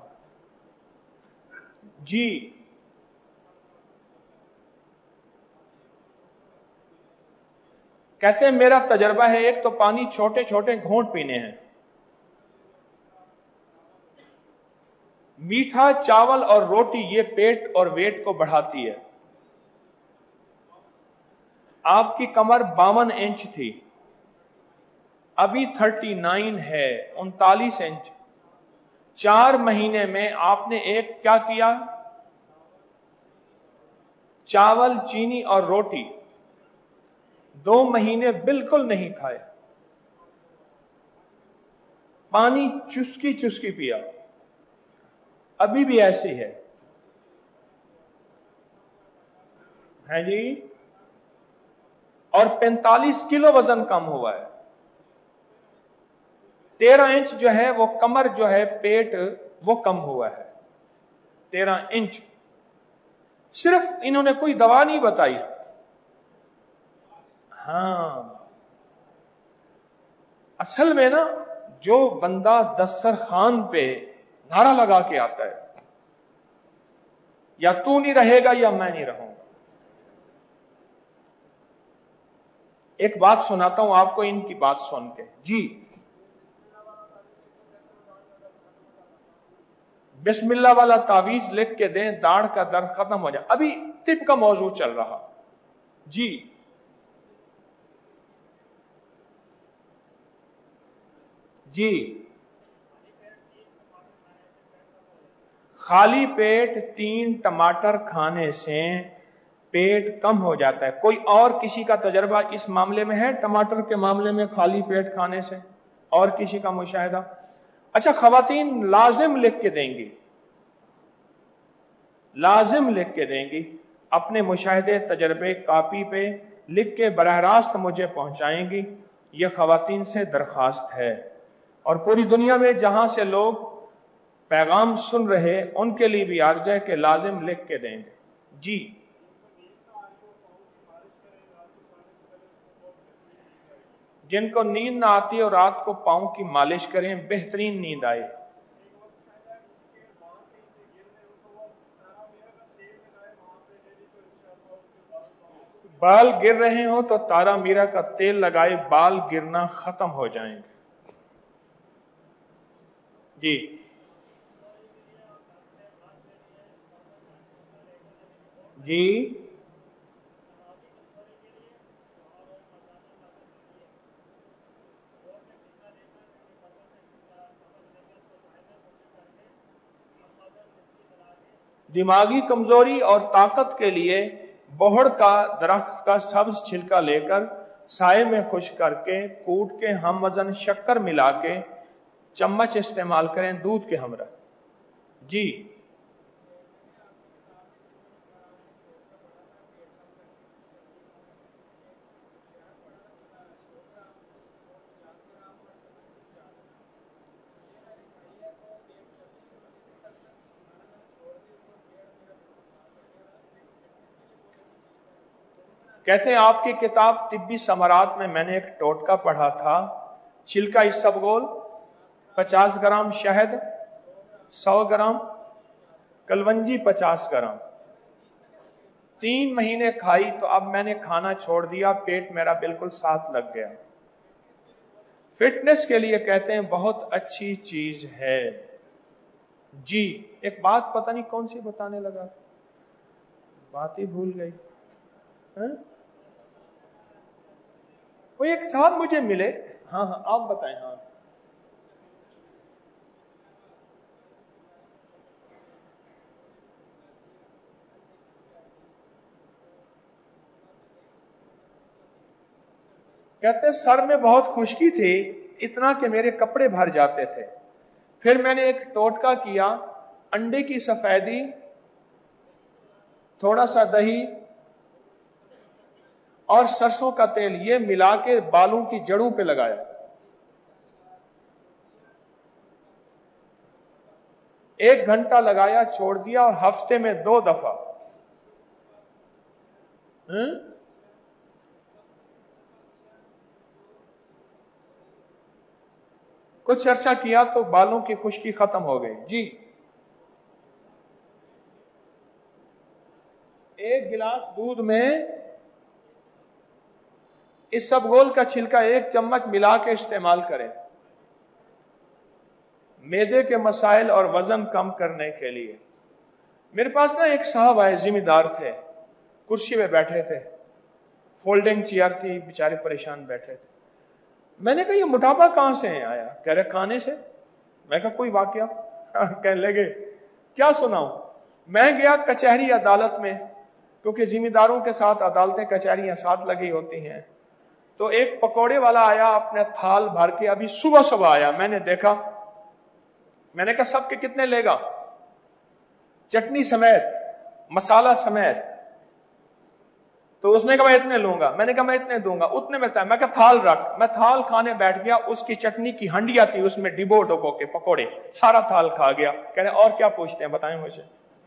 जी, कहते हैं मेरा तजर्बा है, एक तो पानी छोटे छोटे घूंट पीने हैं। मीठा, चावल और रोटी ये पेट और वेट को बढ़ाती है। आपकी कमर 52 इंच थी, अभी 39 है, 39 इंच। 4 महीने में आपने एक क्या किया? چاول، چینی اور روٹی 2 مہینے بالکل نہیں کھائے، پانی چسکی چسکی پیا، ابھی بھی ایسی ہے جی، اور 45 کلو وزن کم ہوا ہے، 13 انچ جو ہے وہ کمر جو ہے پیٹ وہ کم ہوا ہے، 13 انچ، صرف انہوں نے کوئی دوا نہیں بتائی۔ ہاں اصل میں نا جو بندہ دسترخوان پہ نعرہ لگا کے آتا ہے یا تو نہیں رہے گا یا میں نہیں رہوں گا، ایک بات سناتا ہوں آپ کو ان کی بات سن کے جی، بسم اللہ والا تعویذ لکھ کے دیں، داڑھ کا درد ختم ہو جائے، ابھی طب کا موضوع چل رہا جی، جی خالی پیٹ 3 ٹماٹر کھانے سے پیٹ کم ہو جاتا ہے۔ کوئی اور کسی کا تجربہ اس معاملے میں ہے، ٹماٹر کے معاملے میں خالی پیٹ کھانے سے اور کسی کا مشاہدہ؟ اچھا خواتین لازم لکھ کے دیں گی، لازم لکھ کے دیں گی، اپنے مشاہدے تجربے کاپی پہ لکھ کے براہ راست مجھے پہنچائیں گی، یہ خواتین سے درخواست ہے، اور پوری دنیا میں جہاں سے لوگ پیغام سن رہے ان کے لیے بھی عرض ہے کہ لازم لکھ کے دیں گے جی۔ جن کو نیند نہ آتی اور رات کو پاؤں کی مالش کریں، بہترین نیند آئے۔ بال گر رہے ہوں تو تارا میرا کا تیل لگائے، بال گرنا ختم ہو جائیں گے جی۔ جی دماغی کمزوری اور طاقت کے لیے بہڑ کا درخت کا سبز چھلکا لے کر سائے میں خشک کر کے کوٹ کے ہم وزن شکر ملا کے چمچ استعمال کریں دودھ کے ہمراہ جی۔ کہتے ہیں آپ کی کتاب طبی ثمرات میں میں نے ایک ٹوٹکا پڑھا تھا، چھلکا اسبگول 50 گرام، شہد 100 گرام، کلونجی 50 گرام، 3 مہینے کھائی تو اب میں نے کھانا چھوڑ دیا، پیٹ میرا بالکل ساتھ لگ گیا۔ فٹنس کے لیے کہتے ہیں بہت اچھی چیز ہے جی۔ ایک بات پتہ نہیں کون سی بتانے لگا، بات ہی بھول گئی، وہ ایک ساتھ مجھے ملے، ہاں ہاں آپ بتائیں۔ ہاں کہتے ہیں سر میں بہت خشکی تھی، اتنا کہ میرے کپڑے بھر جاتے تھے، پھر میں نے ایک ٹوٹکا کیا، انڈے کی سفیدی، تھوڑا سا دہی اور سرسوں کا تیل، یہ ملا کے بالوں کی جڑوں پہ لگایا، 1 گھنٹہ لگایا، چھوڑ دیا، اور ہفتے میں 2 دفعہ کچھ عرصہ کیا تو بالوں کی خشکی ختم ہو گئی جی۔ 1 گلاس دودھ میں اسبگول کا چھلکا 1 چمچ ملا کے استعمال کریں، معدے کے مسائل اور وزن کم کرنے کے لیے۔ میرے پاس نا ایک صاحب آئے، ذمہ دار تھے، کرسی پہ بیٹھے تھے، فولڈنگ چیئر تھی، بیچارے پریشان بیٹھے تھے، میں نے کہا یہ موٹاپا کہاں سے آیا؟ کہہ رہے کھانے سے۔ میں کہا کوئی واقعہ؟ کہنے لگے کیا سناؤں؟ میں گیا کچہری عدالت میں، کیونکہ ذمہ کے ساتھ عدالتیں کچہریاں ساتھ لگی ہوتی ہیں. تو ایک پکوڑے والا آیا اپنے تھال بھر کے, ابھی صبح آیا, میں نے دیکھا, میں نے کہا سب کے کتنے لے گا, چٹنی سمیت, مسالہ سمیت. تو اس نے کہا میں اتنے لوں گا, میں نے کہا میں اتنے دوں گا, اتنے میں تھا. میں کہا تھال رکھ, میں تھال کھانے بیٹھ گیا, اس کی چٹنی کی ہنڈیاں تھی اس میں ڈبو کے پکوڑے, سارا تھال کھا گیا. کہہ رہے اور کیا پوچھتے ہیں, بتائیں مجھے.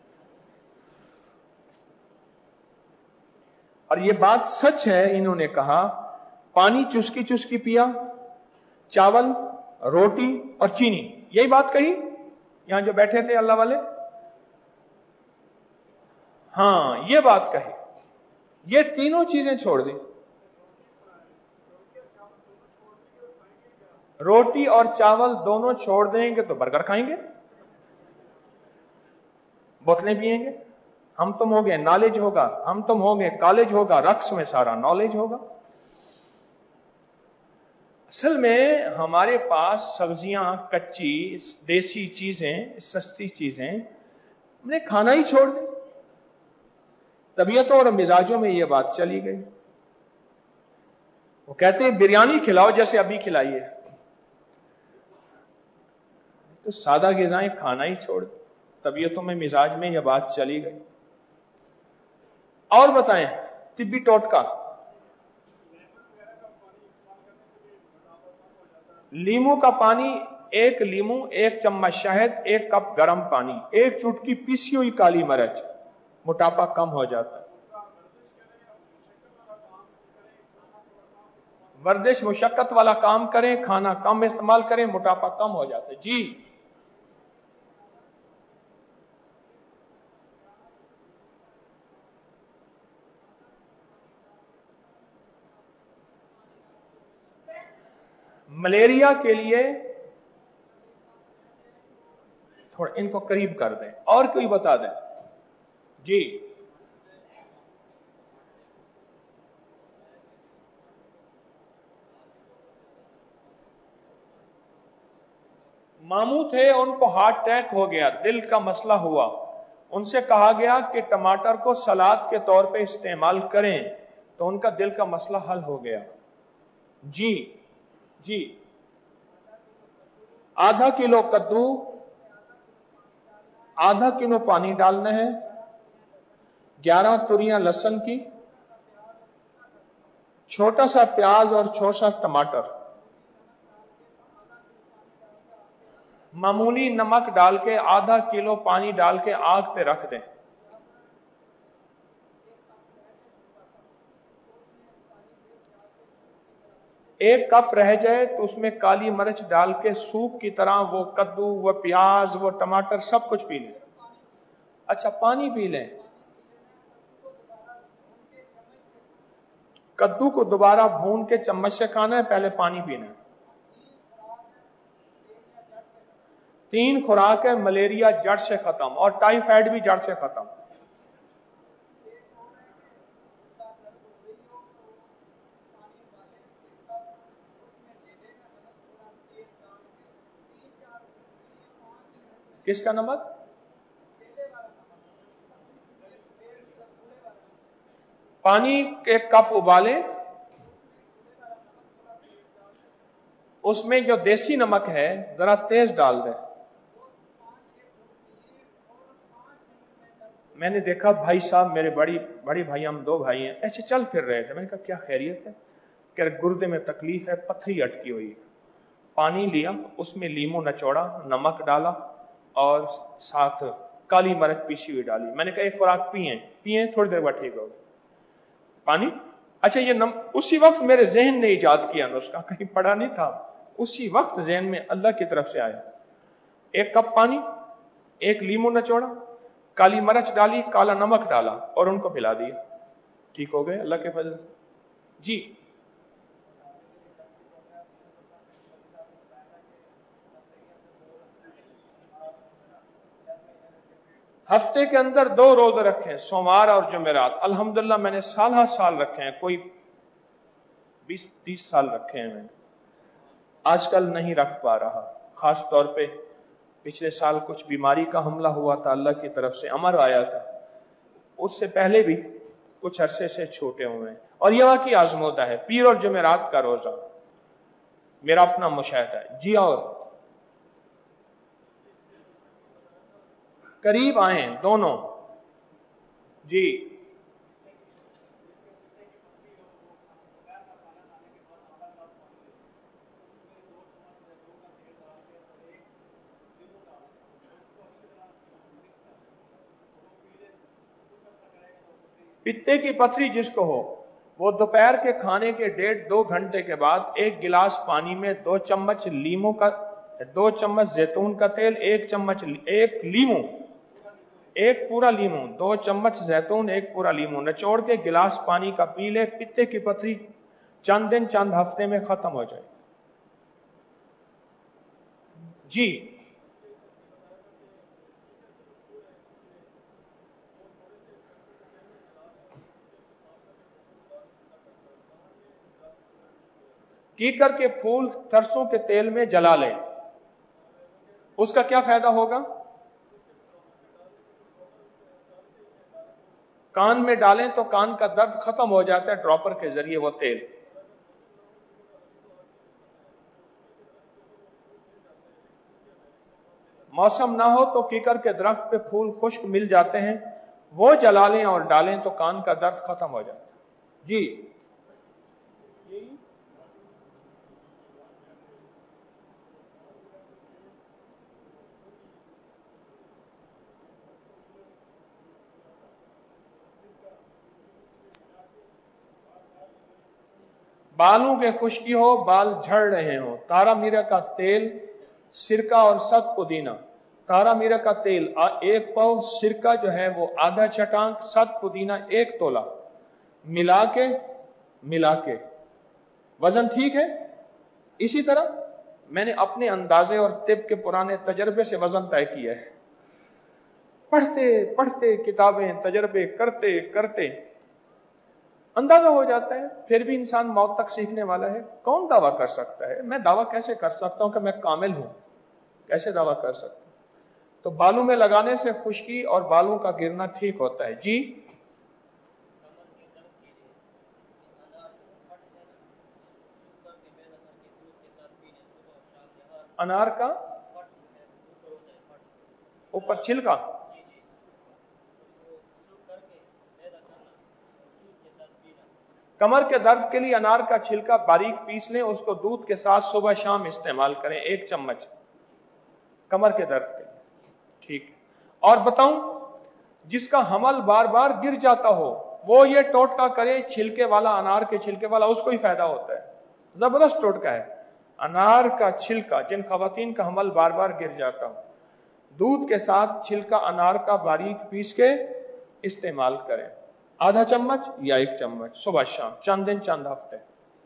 اور یہ بات سچ ہے, انہوں نے کہا پانی چسکی چسکی پیا, چاول, روٹی اور چینی, یہی بات کہی یہاں جو بیٹھے تھے اللہ والے. ہاں یہ بات کہی, یہ تینوں چیزیں چھوڑ دی. روٹی اور چاول دونوں چھوڑ دیں گے تو برگر کھائیں گے, بوتلیں پیئیں گے, ہم تم ہو گئے نالج ہوگا, ہم تم ہو گئے کالج ہوگا, رقص میں سارا نالج ہوگا. اصل میں ہمارے پاس سبزیاں کچی دیسی چیزیں سستی چیزیں ہم نے کھانا ہی چھوڑ دی. طبیعتوں اور مزاجوں میں یہ بات چلی گئی. وہ کہتے ہیں بریانی کھلاؤ جیسے ابھی کھلائی ہے, تو سادہ غذائیں کھانا ہی چھوڑ دی. طبیعتوں میں مزاج میں یہ بات چلی گئی. اور بتائیں طبی ٹوٹکا, لیمو کا پانی, ایک لیمو, ایک چمچ شہد, ایک کپ گرم پانی, ایک چٹکی پیسی ہوئی کالی مرچ, موٹاپا کم ہو جاتا ہے. ورزش مشقت والا کام کریں, کھانا کم استعمال کریں, موٹاپا کم ہو جاتا ہے. جی ملیریا کے لیے تھوڑا ان کو قریب کر دیں, اور کوئی بتا دیں. جی ماموں تھے, ان کو ہارٹ اٹیک ہو گیا, دل کا مسئلہ ہوا, ان سے کہا گیا کہ ٹماٹر کو سلاد کے طور پہ استعمال کریں, تو ان کا دل کا مسئلہ حل ہو گیا. جی جی آدھا کلو کدو, آدھا کلو پانی ڈالنا ہے, 11 توریاں لہسن کی, چھوٹا سا پیاز اور چھوٹا سا ٹماٹر, معمولی نمک ڈال کے آدھا کلو پانی ڈال کے آگ پہ رکھ دیں. ایک کپ رہ جائے تو اس میں کالی مرچ ڈال کے سوپ کی طرح وہ کدو, وہ پیاز, وہ ٹماٹر سب کچھ پی لیں. اچھا پانی پی لیں. کدو کو دوبارہ بھون کے چمچ سے کھانا ہے, پہلے پانی پینا ہے. 3 خوراک ہے, ملیریا جڑ سے ختم, اور ٹائیفائڈ بھی جڑ سے ختم. کس کا نمک؟ پانی ایک کپ ابالیں, اس میں جو دیسی نمک ہے ذرا تیز ڈال دیں. میں نے دیکھا بھائی صاحب میرے بڑی بھائی, ہم 2 بھائی ہیں, ایسے چل پھر رہے تھے. میں نے کہا کیا خیریت ہے؟ کہ گردے میں تکلیف ہے, پتھری اٹکی ہوئی. پانی لیا, اس میں لیمو نچوڑا, نمک ڈالا اور ساتھ کالی مرچ پیسی ہوئی ڈالی. میں نے کہا ایک خوراک پیئیں, تھوڑی دیر بعد ٹھیک ہوگا. پانی اچھا یہ اسی وقت میرے ذہن نے ایجاد کیا نسخہ, کہیں پڑھا نہیں تھا, اسی وقت ذہن میں اللہ کی طرف سے آیا. 1 کپ پانی, 1 لیمو نچوڑا, کالی مرچ ڈالی, کالا نمک ڈالا اور ان کو پلا دیا, ٹھیک ہو گئے اللہ کے فضل سے. جی ہفتے کے اندر 2 روزے رکھیں, سوموار اور جمعرات. الحمدللہ میں نے سال رکھے ہیں, کوئی 20-30 سال رکھے ہیں. میں آج کل نہیں رکھ پا رہا, خاص طور پہ پچھلے سال کچھ بیماری کا حملہ ہوا تھا, اللہ کی طرف سے امر آیا تھا. اس سے پہلے بھی कुछ अरसे से छूटे हुए हैं। और यह वाकई आजमूदा है। पीर और जुमेरात का रोजा मेरा अपना मुशाहिदा है। जी, और करीब आए दोनों। जी, पित्ते की पथरी जिसको हो, वो दोपहर के खाने के 1.5-2 घंटे के बाद 1 गिलास पानी में 2 चम्मच लीमू का, 2 चम्मच जैतून का तेल, 1 चम्मच, 1 लीमू, 1 पूरा लीमू, 2 चम्मच जैतून, 1 पूरा लीमू निचोड़ के गिलास पानी का पी ले। पित्ते की पथरी चंद दिन चंद हफ्ते में खत्म हो जाए। जी, कीकर के फूल सरसों के तेल में जला लें, उसका क्या फायदा होगा? कान में डालें तो कान का दर्द खत्म हो जाता है ड्रॉपर के जरिए वो तेल। मौसम ना हो तो कीकर के दरख्त पे फूल खुश्क मिल जाते हैं, वो जला लें और डालें तो कान का दर्द खत्म हो जाता है। जी, बालों के खुश्की हो, बाल झड़ रहे हो, तारा मीरा का तेल, सिरका और सत पुदीना। तारा मीरा का तेल 1 पाव, सिरका जो है वो आधा चटांक, सत पुदीना 1 तोला मिला के वजन ठीक है। इसी तरह मैंने अपने अंदाजे और तिब के पुराने तजर्बे से वजन तय किया है। पढ़ते पढ़ते किताबें, तजर्बे करते करते अंदाजा हो जाता है। फिर भी इंसान मौत तक सीखने वाला है। कौन दावा कर सकता है? मैं दावा कैसे कर सकता हूं कि मैं कामिल हूं? कैसे दावा कर सकता हूं? तो बालों में लगाने से खुश्की और बालों का गिरना ठीक होता है। जी, अनार का ऊपर छिलका, कमर के दर्द के लिए अनार का छिलका बारीक पीस लें, उसको दूध के साथ सुबह शाम इस्तेमाल करें, 1 चम्मच, कमर के दर्द के लिए। ठीक है। और बताऊं, जिसका हमल बार बार गिर जाता हो वो ये टोटका करे, छिलके वाला, अनार के छिलके वाला, उसको ही फायदा होता है। जबरदस्त टोटका है। अनार का छिलका, जिन खवातीन का हमल बार बार गिर जाता हो, दूध के साथ छिलका अनार का बारीक पीस के इस्तेमाल करें, आधा चम्मच या 1 चम्मच, सुबह शाम, चंद दिन चंद हफ्ते।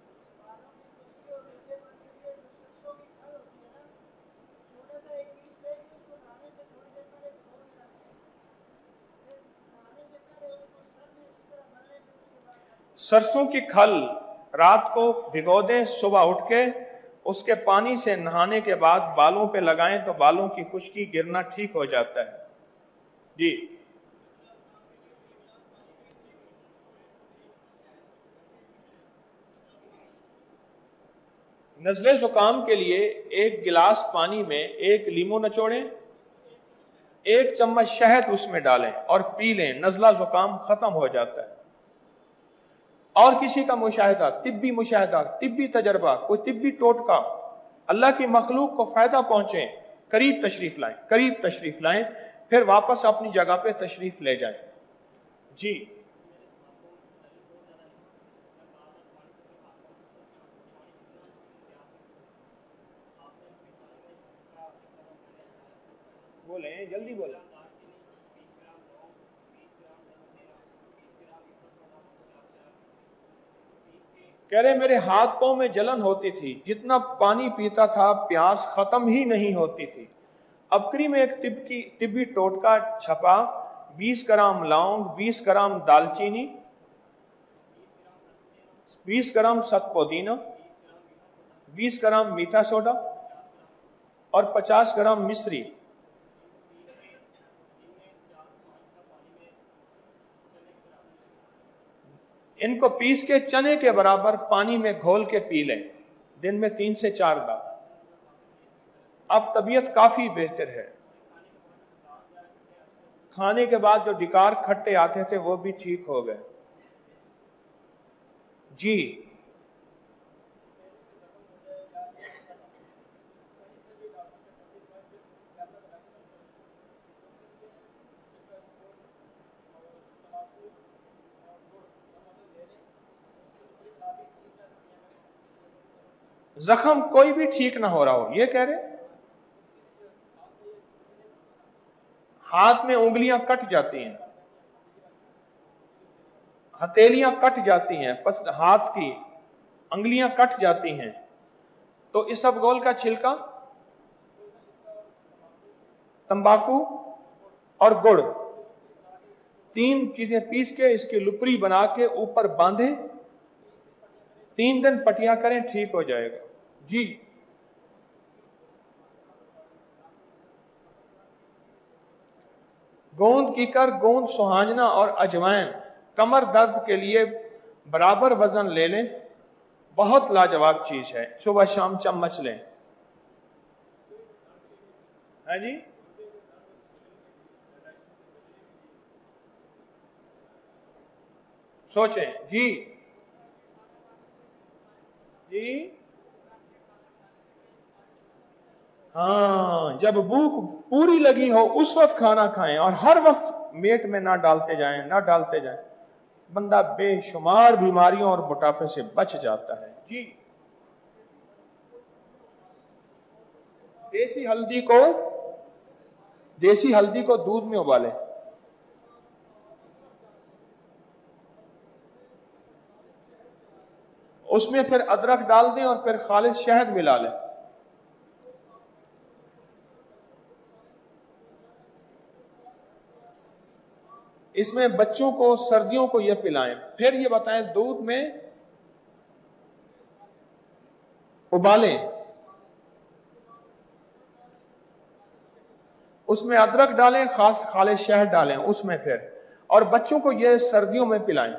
सरसों की खल रात को भिगो दें, सुबह उठ के उसके पानी से नहाने के बाद बालों पे लगाएं तो बालों की खुश्की, गिरना ठीक हो जाता है। जी, नजले जुकाम के लिए 1 गिलास पानी में 1 लीमू निचोड़ें, 1 चम्मच शहद उसमें डालें और पी लें, नजला जुकाम खत्म हो जाता है। और किसी का मुशाहिदा, तिब्बी तजर्बा, कोई तिब्बी टोटका, अल्लाह की मखलूक को फायदा पहुंचे, करीब तशरीफ लाएं, फिर वापस अपनी जगह पे तशरीफ ले जाएं। जी, बोले, जल्दी बोले। कह रहे मेरे हाथ पांव में जलन होती थी, जितना पानी पीता था प्यास खत्म ही नहीं होती थी। अबकरी में एक तिब्बी टोटका छपा, 20 ग्राम लौंग, 20 ग्राम दालचीनी, 20 ग्राम सतपुदीना, 20 ग्राम मीठा सोडा और 50 ग्राम मिश्री, ان کو پیس کے چنے کے برابر پانی میں گھول کے پی لیں، دن میں 3 سے 4 بار۔ اب طبیعت کافی بہتر ہے۔ کھانے کے بعد جو ڈکار کھٹے آتے تھے وہ بھی ٹھیک ہو گئے۔ جی زخم کوئی بھی ٹھیک نہ ہو رہا ہو، یہ کہہ رہے ہاتھ میں انگلیاں کٹ جاتی ہیں، ہتھیلیاں کٹ جاتی ہیں، پس ہاتھ کی انگلیاں کٹ جاتی ہیں، تو اسبگول کا چھلکا، تمباکو اور گڑ، 3 چیزیں پیس کے اس کی لپڑی بنا کے اوپر باندھیں، 3 دن پٹیا کریں، ٹھیک ہو جائے گا۔ جی گوند کیکر، گوند سہانجنا اور اجوائن کمر درد کے لیے برابر وزن لے لیں، بہت لاجواب چیز ہے، صبح شام چمچ لیں۔ ہے جی سوچیں جی جی ہاں، جب بھوک پوری لگی ہو اس وقت کھانا کھائیں، اور ہر وقت میٹ میں نہ ڈالتے جائیں، بندہ بے شمار بیماریوں اور موٹاپے سے بچ جاتا ہے۔ جی دیسی ہلدی کو دودھ میں ابالیں، اس میں پھر ادرک ڈال دیں اور پھر خالص شہد ملا لیں۔ اس میں بچوں کو سردیوں کو یہ پلائیں، پھر یہ بتائیں دودھ میں ابالیں، اس میں ادرک ڈالیں، خالص شہد ڈالیں اس میں پھر، اور بچوں کو یہ سردیوں میں پلائیں۔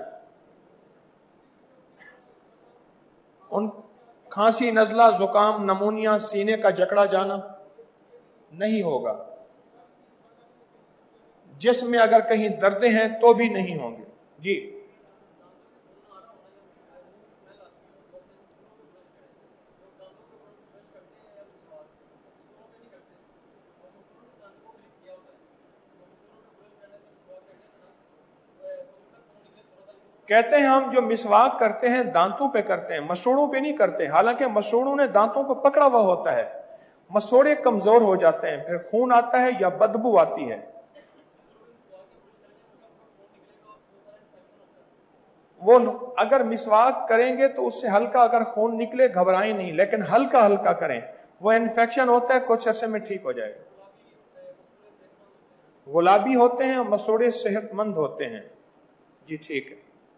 ان کھانسی، نزلہ، زکام، نمونیا، سینے کا جکڑا جانا نہیں ہوگا، جسم میں اگر کہیں دردیں ہیں تو بھی نہیں ہوں گے۔ جی کہتے ہیں ہم جو مسواک کرتے ہیں دانتوں پہ کرتے ہیں، مسوڑوں پہ نہیں کرتے، حالانکہ مسوڑوں نے دانتوں کو پکڑا ہوا ہوتا ہے، مسوڑے کمزور ہو جاتے ہیں، پھر خون آتا ہے یا بدبو آتی ہے۔ وہ اگر مسواک کریں گے تو اس سے ہلکا اگر خون نکلے گھبرائیں نہیں، لیکن ہلکا ہلکا کریں، وہ انفیکشن ہوتا ہے، کچھ عرصے میں ٹھیک ہو جائے گا۔ گلابی ہوتے ہیں، مسوڑے صحت مند ہوتے ہیں۔ جی ٹھیک ہے۔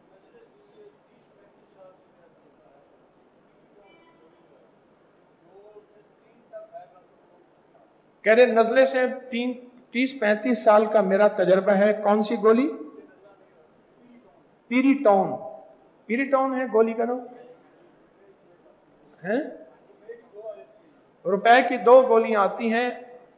کہہ رہے نزلے سے 30-35 سال کا میرا تجربہ ہے۔ کون سی گولی؟ پیری ٹاؤن ہے گولی کا نام ہے؟ روپے کی 2 گولیاں آتی ہیں،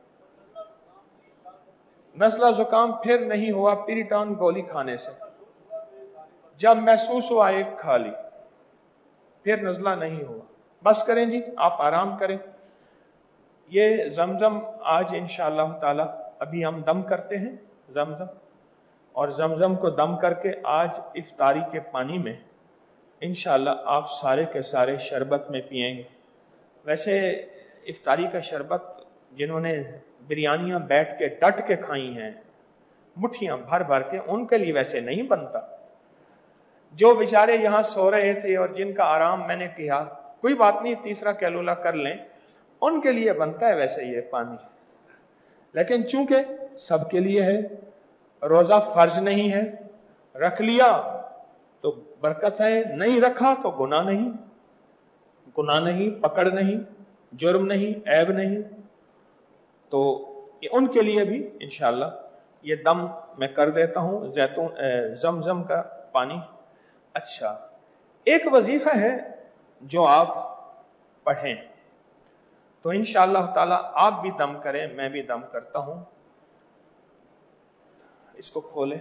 نزلہ زکام پھر نہیں ہوا پیری ٹاؤن گولی کھانے سے، جب محسوس ہوا ایک کھا لی، پھر نزلہ نہیں ہوا۔ بس کریں جی، آپ آرام کریں۔ یہ زمزم آج انشاءاللہ تعالی ابھی ہم دم کرتے ہیں زمزم، اور زمزم کو دم کر کے آج افطاری کے پانی میں انشاءاللہ آپ سارے کے سارے شربت میں پئیں گے۔ ویسے افطاری کا شربت جنہوں نے بریانیاں بیٹھ کے ڈٹ کے کھائی ہیں مٹھیاں بھر بھر کے، ان کے لیے ویسے نہیں بنتا۔ جو بیچارے یہاں سو رہے تھے اور جن کا آرام میں نے کیا، کوئی بات نہیں، تیسرا کیلولا کر لیں، ان کے لیے بنتا ہے ویسے یہ پانی، لیکن چونکہ سب کے لیے ہے، روزہ فرض نہیں ہے، رکھ لیا تو برکت ہے، نہیں رکھا تو گناہ نہیں، پکڑ نہیں، جرم نہیں، عیب نہیں، تو ان کے لیے بھی انشاءاللہ یہ دم میں کر دیتا ہوں زمزم کا پانی، अच्छा, एक वजीफा है जो आप पढ़ें, तो इंशाअल्लाह ताला आप भी दम करें, मैं भी दम करता हूं। इसको खोलें,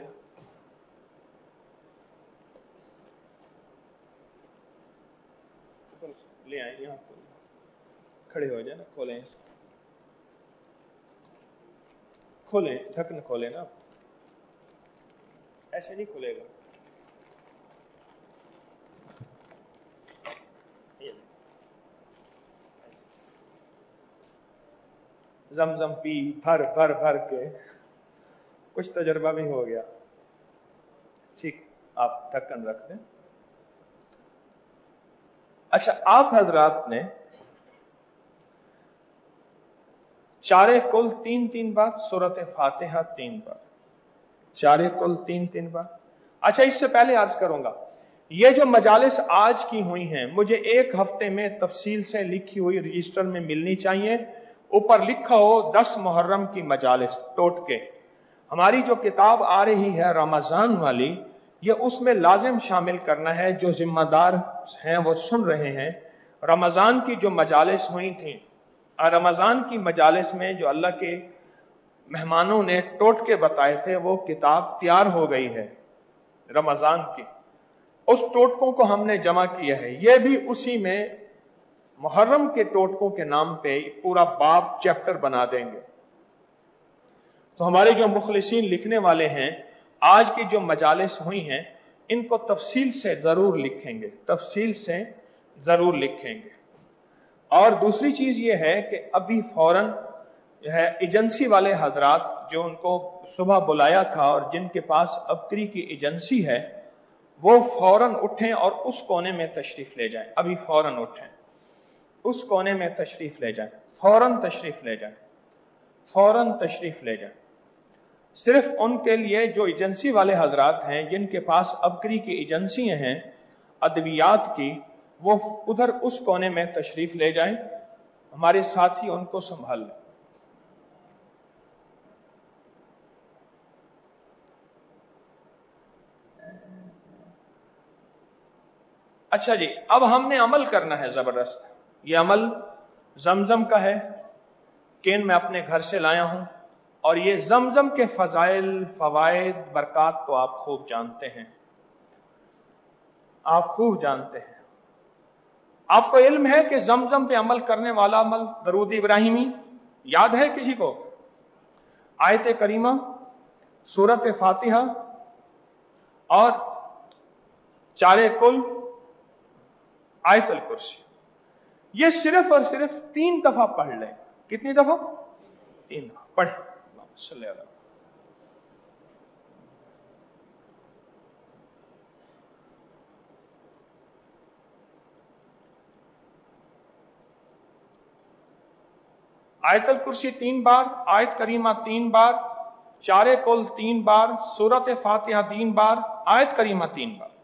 ले आए यहाँ, खड़े हो जाए ना, खोलें, खोलें, ढक्कन खोलें ना, ऐसे नहीं खुलेगा। जमजम पी भर भर भर के, कुछ तजर्बा भी हो गया। ठीक, आप ढक्कन रख दें। अच्छा, आप हजरात ने चारे कुल 3-3 बार, सूरत फातिहा 3 बार, चारे कुल 3-3 बार। अच्छा, इससे पहले अर्ज करूंगा, ये जो मजालिस आज की हुई हैं, मुझे एक हफ्ते में तफसील से लिखी हुई रजिस्टर में मिलनी चाहिए। ऊपर लिखा हो 10 मुहर्रम की मजालिस टोटके। हमारी जो किताब आ रही है रमजान वाली, ये उसमें लाजिम शामिल करना है। जो जिम्मेदार हैं वो सुन रहे हैं, रमजान की जो मजालिस हुई थी, रमजान की मजालिस में जो अल्लाह के मेहमानों ने टोटके बताए थे, वो किताब तैयार हो गई है रमजान की। उस टोटकों को हमने जमा किया है। ये भी उसी में मुहर्रम के टोटकों के नाम पे पूरा बाब चैप्टर बना देंगे। तो हमारे जो मुखलिसीन लिखने वाले हैं, आज की जो मजालिस हुई हैं, इनको तफसील से जरूर लिखेंगे, तफसील से जरूर लिखेंगे। और दूसरी चीज ये है कि अभी फौरन जो है एजेंसी वाले हजरात जो उनको सुबह बुलाया था और जिनके पास अबकरी की एजेंसी है, वो फौरन उठें और उस कोने में तशरीफ ले जाएं। अभी फौरन उठें, उस कोने में तशरीफ ले जाएं, फौरन तशरीफ ले जाएं, फौरन तशरीफ ले जाएं। सिर्फ उनके लिए जो एजेंसी वाले हजरात हैं, जिनके पास अबकरी की एजेंसियां हैं अद्वियात की, वो उधर उस कोने में तशरीफ ले जाएं, हमारे साथी उनको संभाल लें। अच्छा जी, अब हमने अमल करना है जबरदस्त। ये अमल जमजम का है, केन मैं अपने घर से लाया हूं, और ये जमजम के फजाइल, फवाइद, बरकत तो आप खूब जानते हैं, आप खूब जानते हैं। आपको इल्म है कि जमजम पे अमल करने वाला अमल दरूद इब्राहिमी याद है किसी को? आयत करीमा, सूरत फातिहा और चारे कुल, आयतल कुर्सी, ये सिर्फ और सिर्फ 3 दफा पढ़ लें। कितनी दफा? 3 दफा पढ़े। आयतल कुर्सी 3 बार, आयत करीमा 3 बार, चारे कुल 3 बार, सूरत फातिहा 3 बार, आयत करीमा 3 बार।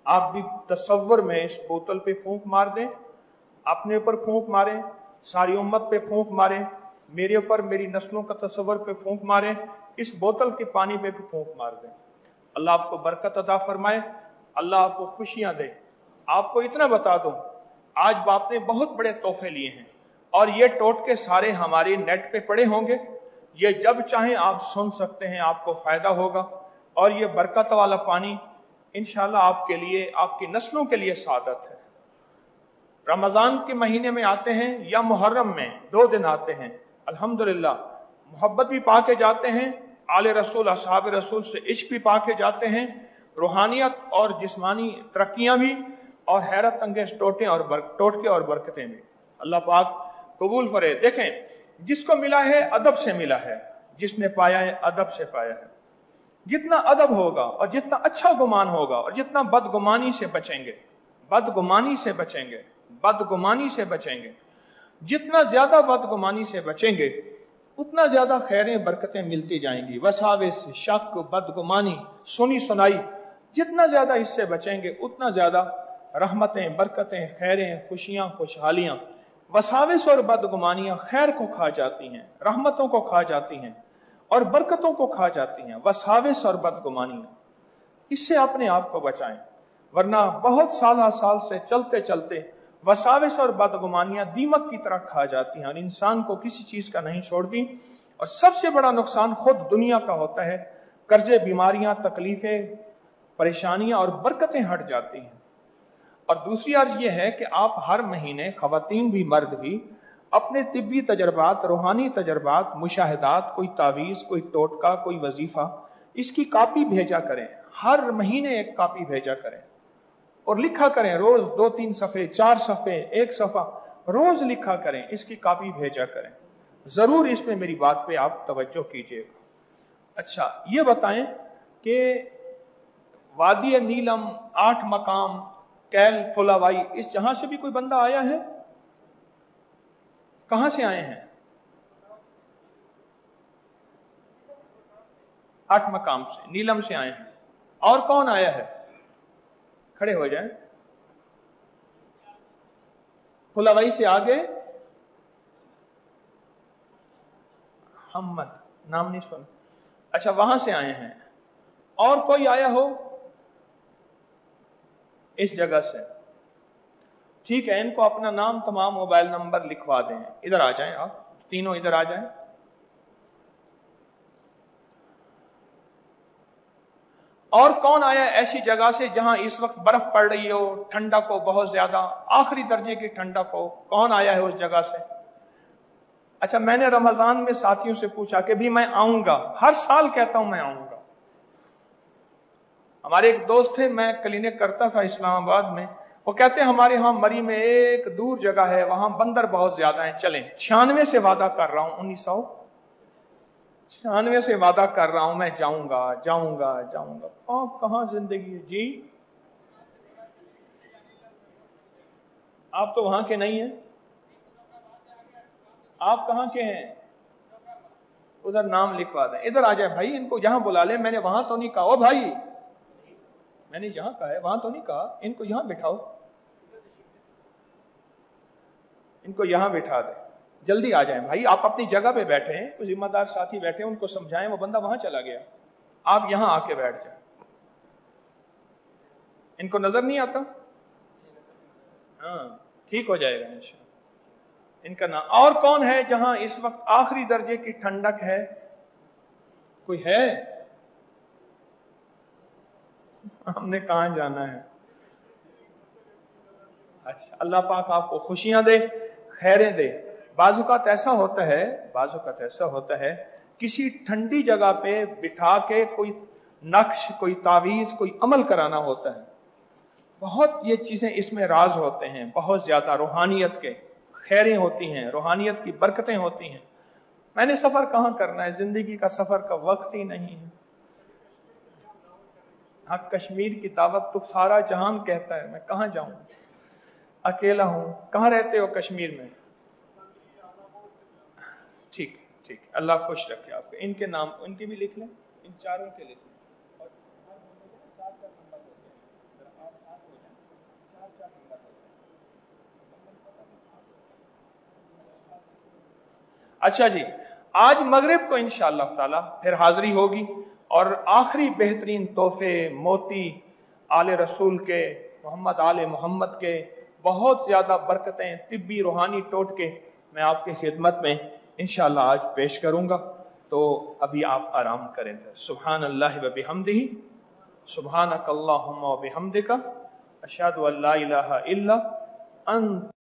आप भी तसव्वुर में इस बोतल पे फूंक मार दें, अपने ऊपर फूंक मारें, सारी उम्मत पे फूंक मारें, मेरे ऊपर, मेरी नस्लों का तसव्वुर पे फूंक मारें, इस बोतल के पानी पे भी फूंक मार दें। अल्लाह आपको बरकत अता फरमाए, अल्लाह आपको खुशियां दे। आपको इतना बता दूं, आज बाप ने बहुत बड़े तोहफे लिए हैं और ये टोटके सारे हमारे नेट पे पड़े होंगे, ये जब चाहें आप सुन सकते हैं, आपको फायदा होगा। और ये बरकत वाला पानी इंशाल्लाह आपके लिए, आपकी नस्लों के लिए सादत है। रमजान के महीने में आते हैं या मुहर्रम में 2 दिन आते हैं, अल्हम्दुलिल्लाह मोहब्बत भी पा के जाते हैं, आले रसूल असहाब रसूल से इश्क भी पा के जाते हैं, रूहानियत और जिस्मानी तरक्कियां भी, और हैरत अंगेज टोटके और बरकतें भी। अल्लाह पाक कबूल फरे। देखें, जिसको मिला है अदब से मिला है, जिसने पाया है अदब से पाया है। जितना अदब होगा और जितना अच्छा गुमान होगा और जितना बदगुमानी से बचेंगे, बदगुमानी से बचेंगे, बदगुमानी से बचेंगे, जितना ज्यादा बदगुमानी से बचेंगे उतना ज्यादा खैरें बरकतें मिलती जाएंगी। वसाविस, शक, बदगुमानी, सुनी सुनाई, जितना ज्यादा इससे बचेंगे उतना ज्यादा रहमतें, बरकतें, खैरें, खुशियां, खुशहालियां। वसाविस और बदगुमानियां खैर को खा जाती हैं, रहमतों को खा जाती हैं और बरकतों को खा जाती हैं। वसाविस और बदगुमानियां, इससे अपने आप को बचाएं, वरना बहुत साल से चलते चलते वसाविस और बदगुमानियां दीमक की तरह खा जाती हैं और इंसान को किसी चीज का नहीं छोड़ती। और सबसे बड़ा नुकसान खुद दुनिया का होता है। कर्जे, बीमारियां, तकलीफें, परेशानियां और बरकतें हट जाती हैं। और दूसरी अर्ज यह है कि आप हर महीने, खवातीन भी मर्द भी, अपने तिब्बी तजर्बात, रूहानी तजर्बात, मुशाहिदात, कोई तावीज, कोई टोटका, कोई वजीफा, इसकी कॉपी भेजा करें। हर महीने एक कॉपी भेजा करें और लिखा करें, रोज 2-3 सफ़े, 4 सफ़े, 1 सफ़ा रोज लिखा करें, इसकी कॉपी भेजा करें। जरूर इसमें मेरी बात पे आप तवज्जो कीजिएगा। अच्छा, ये बताएं कि वादी नीलम, 8 मकाम, कैल, फुलावाई, इस जहां से भी कोई बंदा आया है? कहां से आए हैं? 8 मकाम से, नीलम से आए हैं। और कौन आया है? खड़े हो जाएं। फुलावाई से आगे हमद, नाम नहीं सुन। अच्छा, वहां से आए हैं। और कोई आया हो इस जगह से? ठीक है, इनको अपना नाम, तमाम मोबाइल नंबर लिखवा दें। इधर आ जाएं, आप तीनों इधर आ जाएं। और कौन आया ऐसी जगह से जहां इस वक्त बर्फ पड़ रही हो, ठंडक हो, बहुत ज्यादा, आखिरी दर्जे की ठंडक हो? कौन आया है उस जगह से? अच्छा, मैंने रमजान में साथियों से पूछा कि भी मैं आऊंगा, हर साल कहता हूं मैं आऊंगा। हमारे एक दोस्त थे, मैं क्लिनिक करता था इस्लामाबाद में, वो कहते हैं हमारे यहाँ मरी में एक दूर जगह है, वहां बंदर बहुत ज्यादा हैं, चलें। 96 से वादा कर रहा हूं, 1996 से वादा कर रहा हूं, मैं जाऊंगा जाऊंगा जाऊंगा। आप कहां जिंदगी है जी? आप तो वहां के नहीं हैं, आप कहां के हैं? उधर नाम लिखवा दें। इधर आ जाए भाई, इनको यहां बुला ले। मैंने वहां तो नहीं कहा। ओ भाई, मैंने यहां कहा है, वहां तो नहीं कहा। इनको यहां बिठाओ, इनको यहां बिठा दे। जल्दी आ जाएं भाई, आप अपनी जगह पे बैठे हैं, कुछ जिम्मेदार साथी बैठे हैं, उनको समझाएं। वो बंदा वहां चला गया, आप यहां आके बैठ जाए। इनको नजर नहीं आता? हाँ, ठीक हो जाएगा इंशाल्लाह। इनका नाम। और कौन है जहां इस वक्त आखिरी दर्जे की ठंडक है? कोई है? हमने कहां जाना है? अच्छा, अल्लाह पाक आपको खुशियां दे, खैरें दे। बाजुकात ऐसा होता है, बाजुकात ऐसा होता है, किसी ठंडी जगह पे बिठा के कोई नक्श, कोई तावीज, कोई अमल कराना होता है। बहुत ये चीजें इसमें राज होते हैं, बहुत ज्यादा रूहानियत के खैरें होती हैं, रूहानियत की बरकतें होती हैं। मैंने सफर कहां करना है, जिंदगी का सफर का वक्त ही नहीं है। हाँ, कश्मीर की दावत तो सारा जहान कहता है, मैं कहां जाऊं, अकेला हूं। कहां रहते हो कश्मीर में? ठीक ठीक, अल्लाह खुश रखे आपको। इनके नाम, इनके भी लिख लें, इन चारों के लिख लें। और 4 नंबर होते हैं। اچھا جی، آج مغرب کو انشاءاللہ تعالی پھر حاضری ہوگی، اور آخری بہترین تحفے موتی آل رسول کے، محمد آل محمد کے، بہت زیادہ برکتیں طبی روحانی ٹوٹکے میں آپ کی خدمت میں انشاءاللہ آج پیش کروں گا۔ تو ابھی آپ آرام کریں۔ سبحان اللہ و بحمدہ، سبحانک اللہم و بحمدک، اشہد ان لا الہ الا انت۔